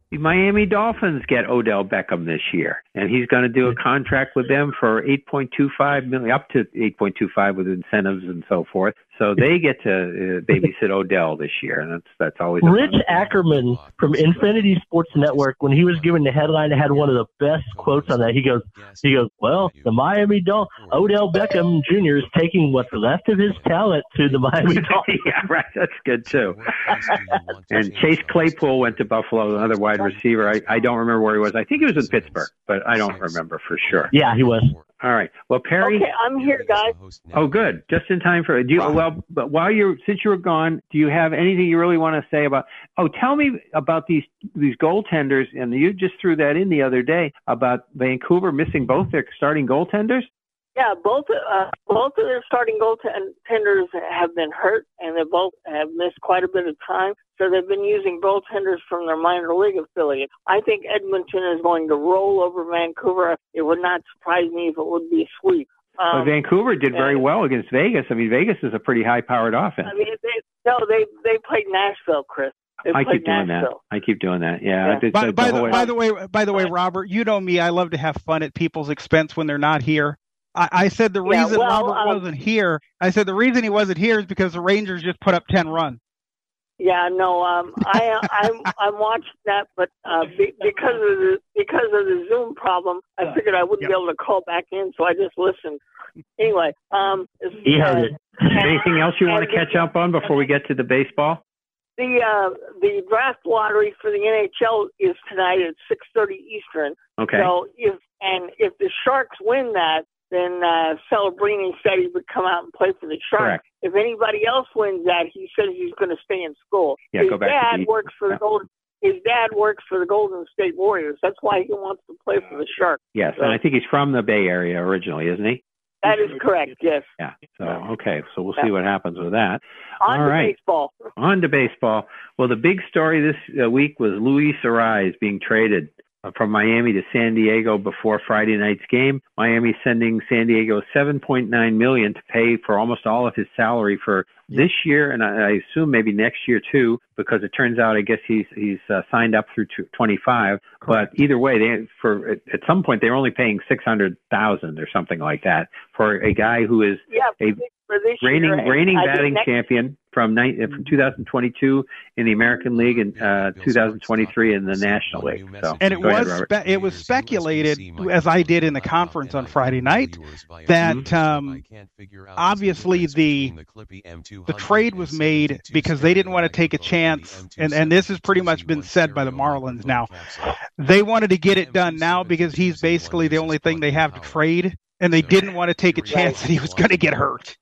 Miami Dolphins get Odell Beckham this year, and he's going to do a contract with them for eight point two five million, up to eight point two five with incentives and so forth. So they get to uh, babysit Odell this year, and that's that's always a Rich Ackerman from Infinity Sports Network, when he was given the headline, had one of the best quotes on that. He goes, he goes, well, the Miami Dolphins, Odell Beckham Junior is taking what's left of his talent to the Miami Dolphins. Yeah, right. That's good too. And Chase Claypool went to Buffalo, another wide receiver. I, I don't remember where he was. I think he was in Pittsburgh, but I don't remember for sure. Yeah, he was. All right. Well, Perry. Okay, I'm here, guys. Oh, good. Just in time for. Do you, well, but while you're since you were gone, do you have anything you really want to say about? Oh, tell me about these these goaltenders, and you just threw that in the other day about Vancouver missing both their starting goaltenders. Yeah, both uh, both of their starting goaltenders have been hurt, and they both have missed quite a bit of time. So they've been using goaltenders from their minor league affiliate. I think Edmonton is going to roll over Vancouver. It would not surprise me if it would be a sweep. Um, well, Vancouver did very well against Vegas. I mean, Vegas is a pretty high-powered offense. I mean, they, no, they they played Nashville, Chris. They I keep doing Nashville. that. I keep doing that. Yeah. yeah. By, by, the, by the way, by the way, Robert, you know me. I love to have fun at people's expense when they're not here. I, I said the yeah, reason well, Robert um, wasn't here. I said the reason he wasn't here is because the Rangers just put up ten runs. Yeah, no, um, I, I'm I'm watching that, but uh, be, because of the because of the Zoom problem, I figured I wouldn't yep. be able to call back in, so I just listened. Anyway, um, he heard uh, it. Anything else you want to catch up on before we get to the baseball? The uh, the draft lottery for the N H L is tonight at six thirty Eastern. Okay. So if and if the Sharks win that, then uh, Celebrini said he would come out and play for the Sharks. Correct. If anybody else wins that, he says he's going to stay in school. Yeah, his go back dad to the, works for yeah. the Golden. His dad works for the Golden State Warriors. That's why he wants to play for the Sharks. Yes, so, and I think he's from the Bay Area originally, isn't he? That is correct. Yes. Yeah. So okay, so we'll see what happens with that. On All to right. baseball. On to baseball. Well, the big story this uh, week was Luis Arraez being traded from Miami to San Diego before Friday night's game. Miami sending San Diego seven point nine million dollars to pay for almost all of his salary for this year, and I, I assume maybe next year too, because it turns out I guess he's he's uh, signed up through twenty-five. But either way, they for at, at some point they were only paying six hundred thousand or something like that for a guy who is yeah, a for this reigning year, reigning I batting next, champion from ni- from two thousand twenty-two in the American League and uh, two thousand twenty-three in the National League. So, and it go was ahead, spe- it was speculated, as I did in the conference on Friday night, that um, obviously the the trade was made because they didn't want to take a chance, and, and this has pretty much been said by the Marlins now. They wanted to get it done now because he's basically the only thing they have to trade, and they didn't want to take a chance that he was going to get hurt.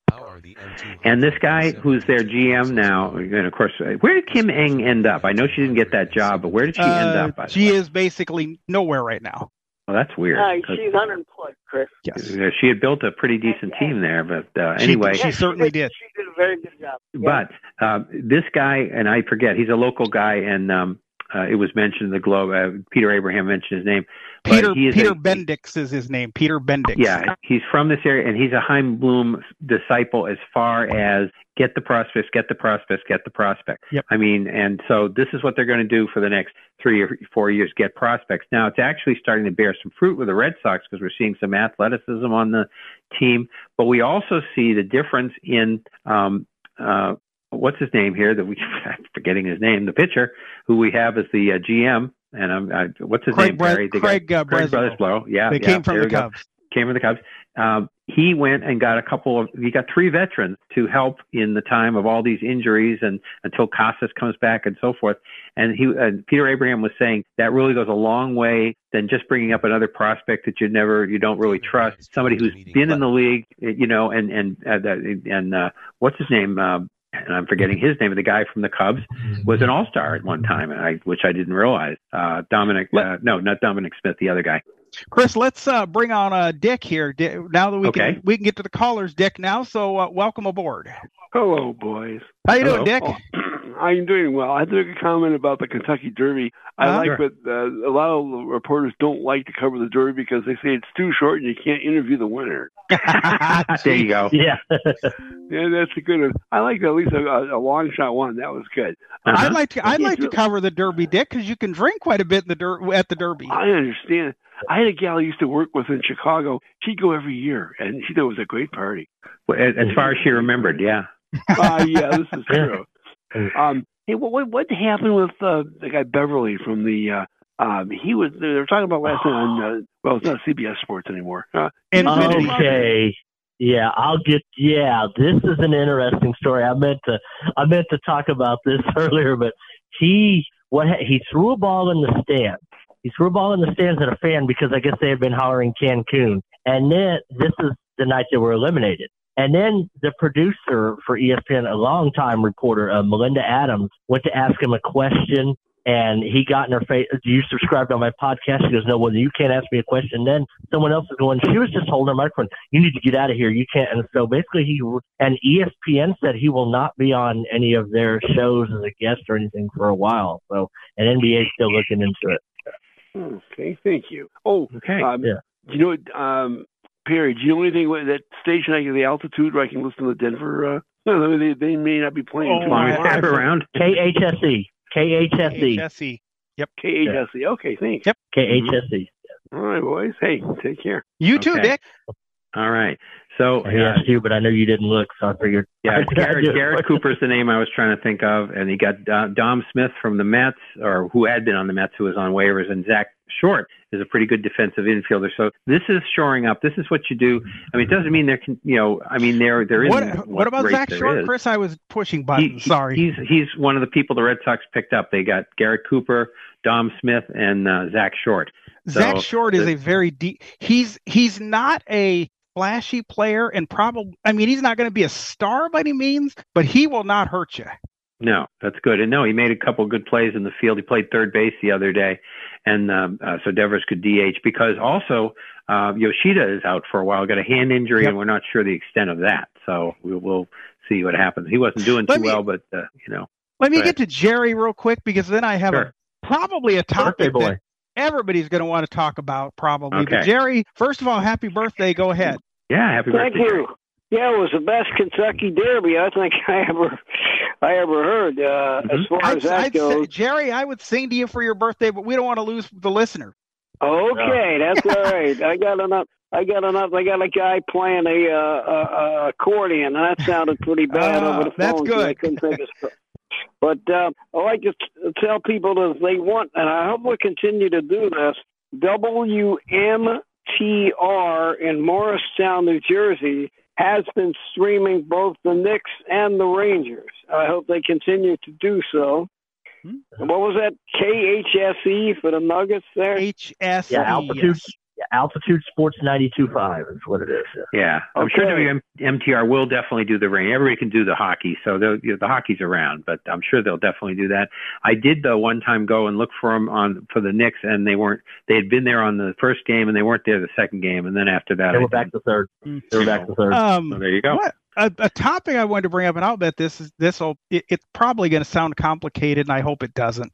And this guy who's their G M now, and of course, where did Kim Ng end up? I know she didn't get that job, but where did she uh, end up? By she is basically nowhere right now. Well, that's weird. Uh, she's unemployed, Chris. Yes. She had built a pretty decent team there, but uh, anyway. She, she certainly did. She did a very good job. Yeah. But uh, this guy, and I forget, he's a local guy, and um, uh, it was mentioned in the Globe. Uh, Peter Abraham mentioned his name. Peter he is Peter a, Bendix is his name. Peter Bendix. Yeah, he's from this area, and he's a Chaim Bloom disciple as far as get the prospects, get the prospects, get the prospects. Yep. I mean, and so this is what they're going to do for the next three or four years, get prospects. Now, it's actually starting to bear some fruit with the Red Sox because we're seeing some athleticism on the team, but we also see the difference in um, uh, what's his name here that we I'm forgetting his name, the pitcher who we have as the uh, G M. And I'm, I, what's his Craig name, Bre- Barry? The Craig, guy, uh, Craig Breslow. Breslow. Yeah, They yeah, came from there the we go. Cubs. Came from the Cubs. Um, he went and got a couple of, he got three veterans to help in the time of all these injuries and until Casas comes back and so forth. And he, uh, Peter Abraham was saying that really goes a long way than just bringing up another prospect that you never, you don't really trust. Somebody who's been in the league, you know, and, and, uh, and, uh, what's his name? Uh, and I'm forgetting his name, the guy from the Cubs was an all-star at one time, and I, which I didn't realize. Uh, Dominic, uh, no, not Dominic Smith, the other guy. Chris, let's uh, bring on uh, Dick here. Dick, now that we okay. can we can get to the callers, Dick. Now, so uh, welcome aboard. Hello, boys. How you Hello. doing, Dick? Oh, I'm doing well. I had to make a comment about the Kentucky Derby. I Uh-huh. like, Sure. but uh, a lot of reporters don't like to cover the Derby because they say it's too short and you can't interview the winner. There you go. Yeah. Yeah, that's a good one. I like at least a, a long shot one. That was good. Uh-huh. I'd like to. I'd like to cover the Derby, Dick, because you can drink quite a bit in the der- at the Derby. I understand. I had a gal I used to work with in Chicago. She'd go every year, and she thought it was a great party. Well, as as far as she remembered, yeah. Uh, yeah, this is true. Um, hey, what, what what happened with uh, the guy Beverly from the? Uh, um, he was. They were talking about last night on. Uh, well, it's not C B S Sports anymore. Uh, Infinity. Okay. Yeah, I'll get. Yeah, this is an interesting story. I meant to. I meant to talk about this earlier, but he what he threw a ball in the stands. He threw a ball in the stands at a fan because I guess they had been hollering Cancun, and then this is the night they were eliminated. And then the producer for E S P N, a longtime reporter, uh, Melinda Adams, went to ask him a question, and he got in her face. Do you subscribe to my podcast? She goes, no, well, you can't ask me a question. Then someone else is going, she was just holding her microphone. You need to get out of here. You can't. And so basically he, and E S P N said he will not be on any of their shows as a guest or anything for a while. So, and N B A is still looking into it. Okay, thank you. Oh, Okay. Um, Yeah. Do you know what, um, Perry, do you know anything with that station I get the altitude where I can listen to Denver? Uh, no, they, they may not be playing Oh, too As long as much. they're around. K H S E. K H S E. Jesse. K H S E. Okay, thanks. Yep. K H S E. All right, boys. Hey, take care. You too, Okay. Dick. All right. So, He uh, asked you, but I know you didn't look, so I figured. yeah, I'd Garrett, do it. Garrett Cooper's the name I was trying to think of, and he got uh, Dom Smith from the Mets, or who had been on the Mets, who was on waivers, and Zach Short is a pretty good defensive infielder. So this is shoring up. This is what you do. I mean, it doesn't mean there can, you know, I mean, there there is. What, what about Zach Short, Chris? I was pushing buttons. He- Sorry. He's he's one of the people the Red Sox picked up. They got Garrett Cooper, Dom Smith, and uh, Zach Short. Zach So Short is the- a very deep. He's he's not a flashy player, and probably. I mean, he's not going to be a star by any means, but he will not hurt you. No, that's good. And no, he made a couple good plays in the field. He played third base the other day, and um, uh, so Devers could D H because also uh, Yoshida is out for a while, got a hand injury, Yep. and we're not sure the extent of that. So we will see what happens. He wasn't doing too Let me- well, but uh, you know. Let me Go ahead. get to Jerry real quick because then I have Sure. a probably a Birthday topic boy. that everybody's going to want to talk about. Probably, Okay. but Jerry, first of all, happy birthday. Go ahead. Yeah, happy Thank birthday. you. Yeah, it was the best Kentucky Derby I think I ever, I ever heard. Uh, As far I'd, as that I'd say, goes, Jerry, I would sing to you for your birthday, but we don't want to lose the listener. okay, that's all right. I got enough. I got enough. I got a guy playing a, uh, a, a accordion, and that sounded pretty bad Ah, over the phone. that's so good. I couldn't think of stuff. But uh, I like to t- tell people that if they want, and I hope we continue to do this. W M T R in Morristown, New Jersey, has been streaming both the Knicks and the Rangers. I hope they continue to do so. Hmm. And what was that? K H S E for the Nuggets there? H S E. Yeah, altitude. yes. Yeah, Altitude Sports ninety-two point five is what it is. Yeah. Yeah, I'm sure Okay. W M T R will definitely do the rain. Everybody can do the hockey, so they'll- you know, the hockey's around, but I'm sure they'll definitely do that. I did though one time go and look for them on for the Knicks, and they weren't. They had been there on the first game, and they weren't there the second game, and then after that, They I were back to third. They were back to third. Um, So there you go. What a, a topic I wanted to bring up, and I'll bet this is this will. It, it's probably going to sound complicated, and I hope it doesn't.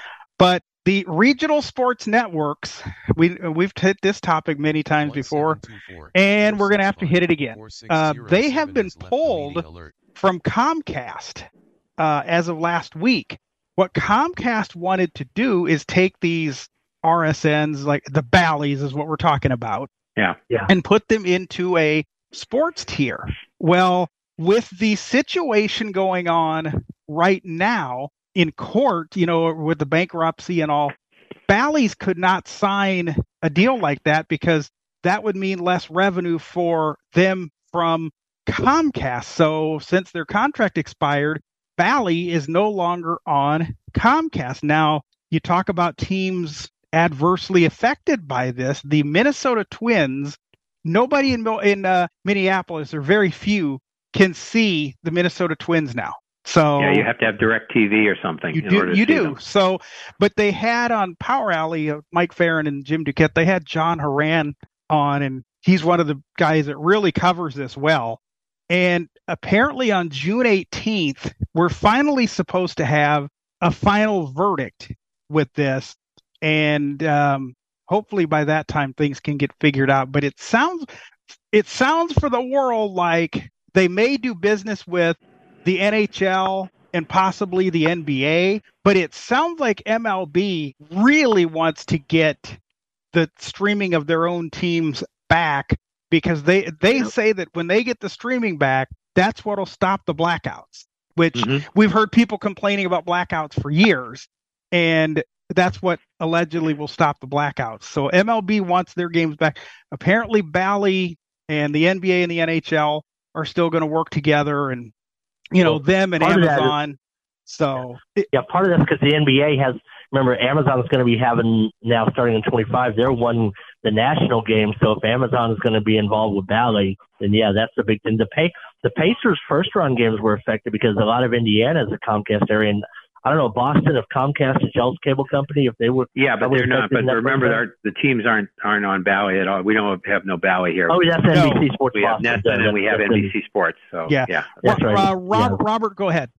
But the regional sports networks, we we've hit this topic many times before, and we're going to have to hit it again. Uh, they have been pulled from Comcast uh, as of last week. What Comcast wanted to do is take these R S Ns, like the Bally's is what we're talking about, Yeah. and put them into a sports tier. Well, with the situation going on right now in court, you know, with the bankruptcy and all, Bally's could not sign a deal like that because that would mean less revenue for them from Comcast. So since their contract expired, Bally is no longer on Comcast. Now, you talk about teams adversely affected by this. The Minnesota Twins, nobody in in uh, Minneapolis, or very few, can see the Minnesota Twins now. So Yeah, you have to have direct T V or something. you in do, order to you see do. them. So, but they had on Power Alley, uh, Mike Farron and Jim Duquette, they had John Haran on, and he's one of the guys that really covers this well. And apparently on June eighteenth, we're finally supposed to have a final verdict with this. And um, hopefully by that time things can get figured out. But it sounds it sounds for the world like they may do business with the N H L and possibly the N B A, but it sounds like M L B really wants to get the streaming of their own teams back, because they they yep. say that when they get the streaming back, that's what'll stop the blackouts, which mm-hmm. we've heard people complaining about blackouts for years, and that's what allegedly will stop the blackouts. So M L B wants their games back. Apparently Bally and the N B A and the N H L are still going to work together, and you know, well, them and Amazon. Is, so yeah. yeah, part of that's because the N B A has, remember, Amazon is going to be having now starting in twenty-five. They're won the national game. So if Amazon is going to be involved with Bally, then yeah, that's the big thing. The pay the Pacers' first round games were affected because a lot of Indiana is a Comcast area, and I don't know, Boston, if Comcast is y'all's cable company, if they were. Yeah, but they're not. But remember, our, the teams aren't aren't on Bally at all. We don't have no Bally here. Oh, that's no. N B C Sports. We have Nesson and then we have N B C Sports. So yeah, yeah. That's right. uh, Rob, yeah. Robert, go ahead.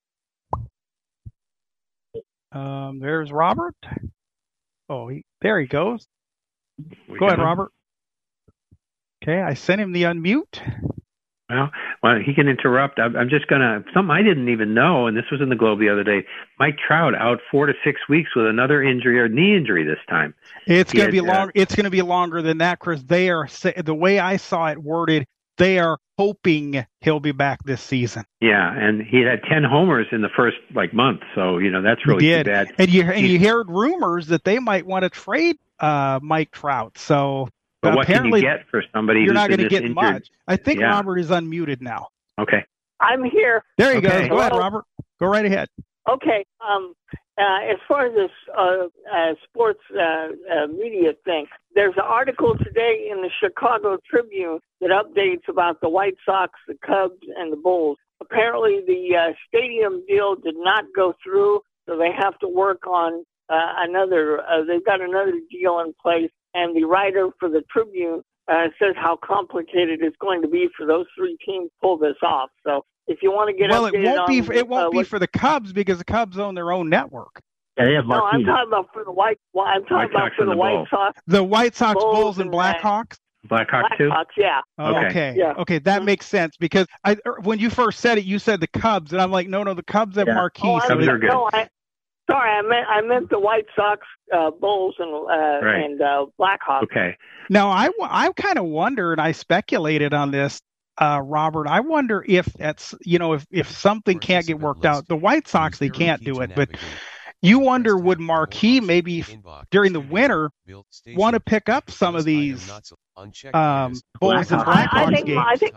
Um, there's Robert. Oh, he, there he goes. We go ahead, Robert. Okay, I sent him the unmute. Well, well, he can interrupt. I'm, I'm just gonna something I didn't even know, and this was in the Globe the other day. Mike Trout out four to six weeks with another injury or knee injury this time. It's going to be long. Uh, it's going to be longer than that, Chris. They are the way I saw it worded. They are hoping he'll be back this season. Yeah, and he had ten homers in the first like month, so you know that's really too bad. And you and you heard rumors that they might want to trade uh, Mike Trout. So. But what can you get for somebody you're who's not going to get injured? much. I think yeah. Robert is unmuted now. Okay. I'm here. There you okay. go. Go ahead, Robert. Go right ahead. Okay. Um, uh, as far as this uh, uh, sports uh, uh, media thing, there's an article today in the Chicago Tribune that updates about the White Sox, the Cubs, and the Bulls. Apparently, the uh, stadium deal did not go through, so they have to work on uh, another. Uh, they've got another deal in place. And the writer for the Tribune uh, says how complicated it's going to be for those three teams to pull this off. So if you want to get well, it won't on, be for, it won't uh, be for the Cubs because the Cubs own their own network. Yeah, they have no, I'm talking about for the White. Well, I'm talking White about Sox for the, the White Bulls. Sox. The White Sox, Bulls, Bulls and Blackhawks. Blackhawks too. Blackhawks, yeah. Oh, okay. Okay. Yeah. Okay, that makes sense because I when you first said it, you said the Cubs, and I'm like, no, no, the Cubs have yeah. marquee. Oh, so Cubs are good. No, I, sorry, I meant I meant the White Sox, uh, Bulls, and uh, right. and uh, Blackhawks. Okay. Now, I, I kind of wonder, and I speculated on this, uh, Robert. I wonder if that's, you know, if, if something can't get worked out. The White Sox, they can't do it, but you wonder, would Marquee maybe during the winter want to pick up some of these um, Bulls and Blackhawks I, I think, games? I think,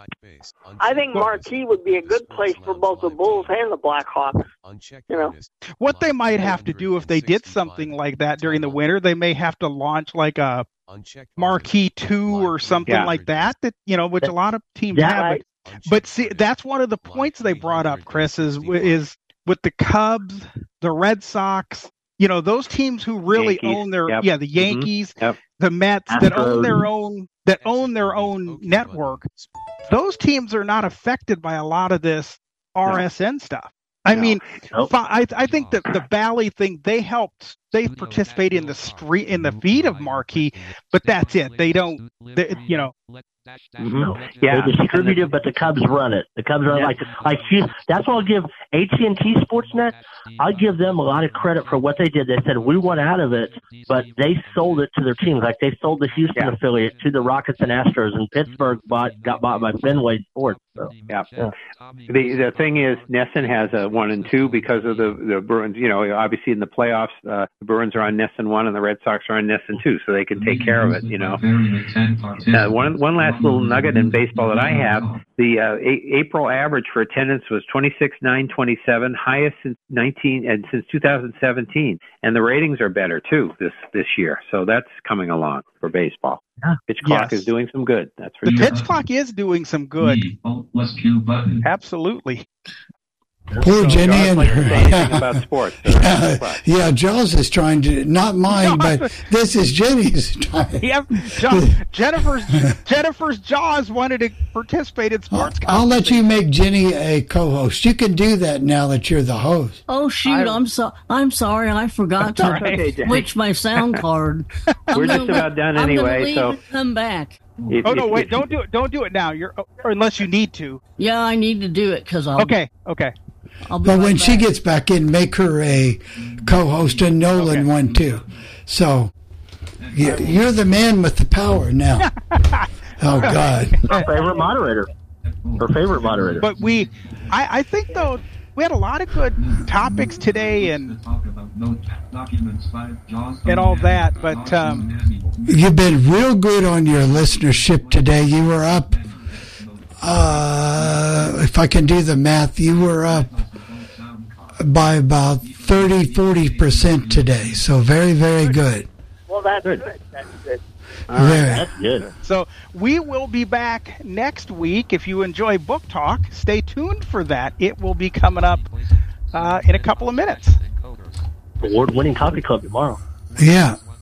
I think Marquee would be a good place for both the Bulls and the Blackhawks. You know, what they might have to do if they did something like that during the winter, they may have to launch like a Marquee two or something yeah. like that. That you know, which a lot of teams yeah, have. right. But, but see, that's one of the points they brought up, Chris, is is with the Cubs, the Red Sox. You know, those teams who really Yankees. own their Yep. yeah, the Yankees, Mm-hmm. Yep. the Mets Astros. that own their own that own their own network. Those teams are not affected by a lot of this R S N no. stuff. I no. mean, nope. I I think that the Bally thing, they helped, they participate in the street in the feed of Marquee, but that's it. They don't, they, you know. Mm-hmm. Yeah, they distribute it, but the Cubs run it. The Cubs are yeah. like, like you, that's why I'll give A T and T Sportsnet. I give them a lot of credit for what they did. They said we want out of it, but they sold it to their teams. Like they sold the Houston yeah. affiliate to the Rockets and Astros, and Pittsburgh bought got bought by Fenway Sports. So, yeah. yeah. The the thing is, Nesson has a one and two because of the the Bruins. You know, obviously in the playoffs, uh, the Bruins are on Nesson one, and the Red Sox are on Nesson two, so they can take care of it. You know. Uh, one one last little nugget in baseball that I have: the uh, a- April average for attendance was twenty-six nine twenty-seven, highest since nineteen and since two thousand seventeen, and the ratings are better too this this year. So that's coming along for baseball. Yeah. Pitch clock yes. is doing some good. That's for the sure. pitch clock is doing some good. Absolutely. Poor so Jenny Jaws and like her. to say anything about sports. So yeah, yeah, Jaws is trying to, not mine, but this is Jenny's time. Yeah, Jaws, Jennifer's Jennifer's Jaws wanted to participate in sports. I'll, I'll let you make Jenny a co-host. You can do that now that you're the host. Oh shoot! I'm, I'm so I'm sorry. I forgot to right. switch my sound card. We're I'm just about done I'm anyway. leave So and come back. If, Oh no! if, Wait! if, Don't do it! Don't do it now. You're, or unless you need to. Yeah, I need to do it because I'll. Okay. Okay. I'll be But right when she back. gets back in, make her a co-host, and Nolan Okay. one too. So you, you're the man with the power now. Oh God! Her favorite moderator. Her favorite moderator. But we, I, I think though, we had a lot of good topics today and and all that. But um, You've been real good on your listenership today. You were up. Uh, if I can do the math, you were up by about thirty, forty percent today. So very, very good. Well, that's Good. good. That's good. Very. That's good. so we will be back next week. If you enjoy Book Talk, stay tuned for that. It will be coming up uh, in a couple of minutes. Award-winning coffee club tomorrow. Yeah.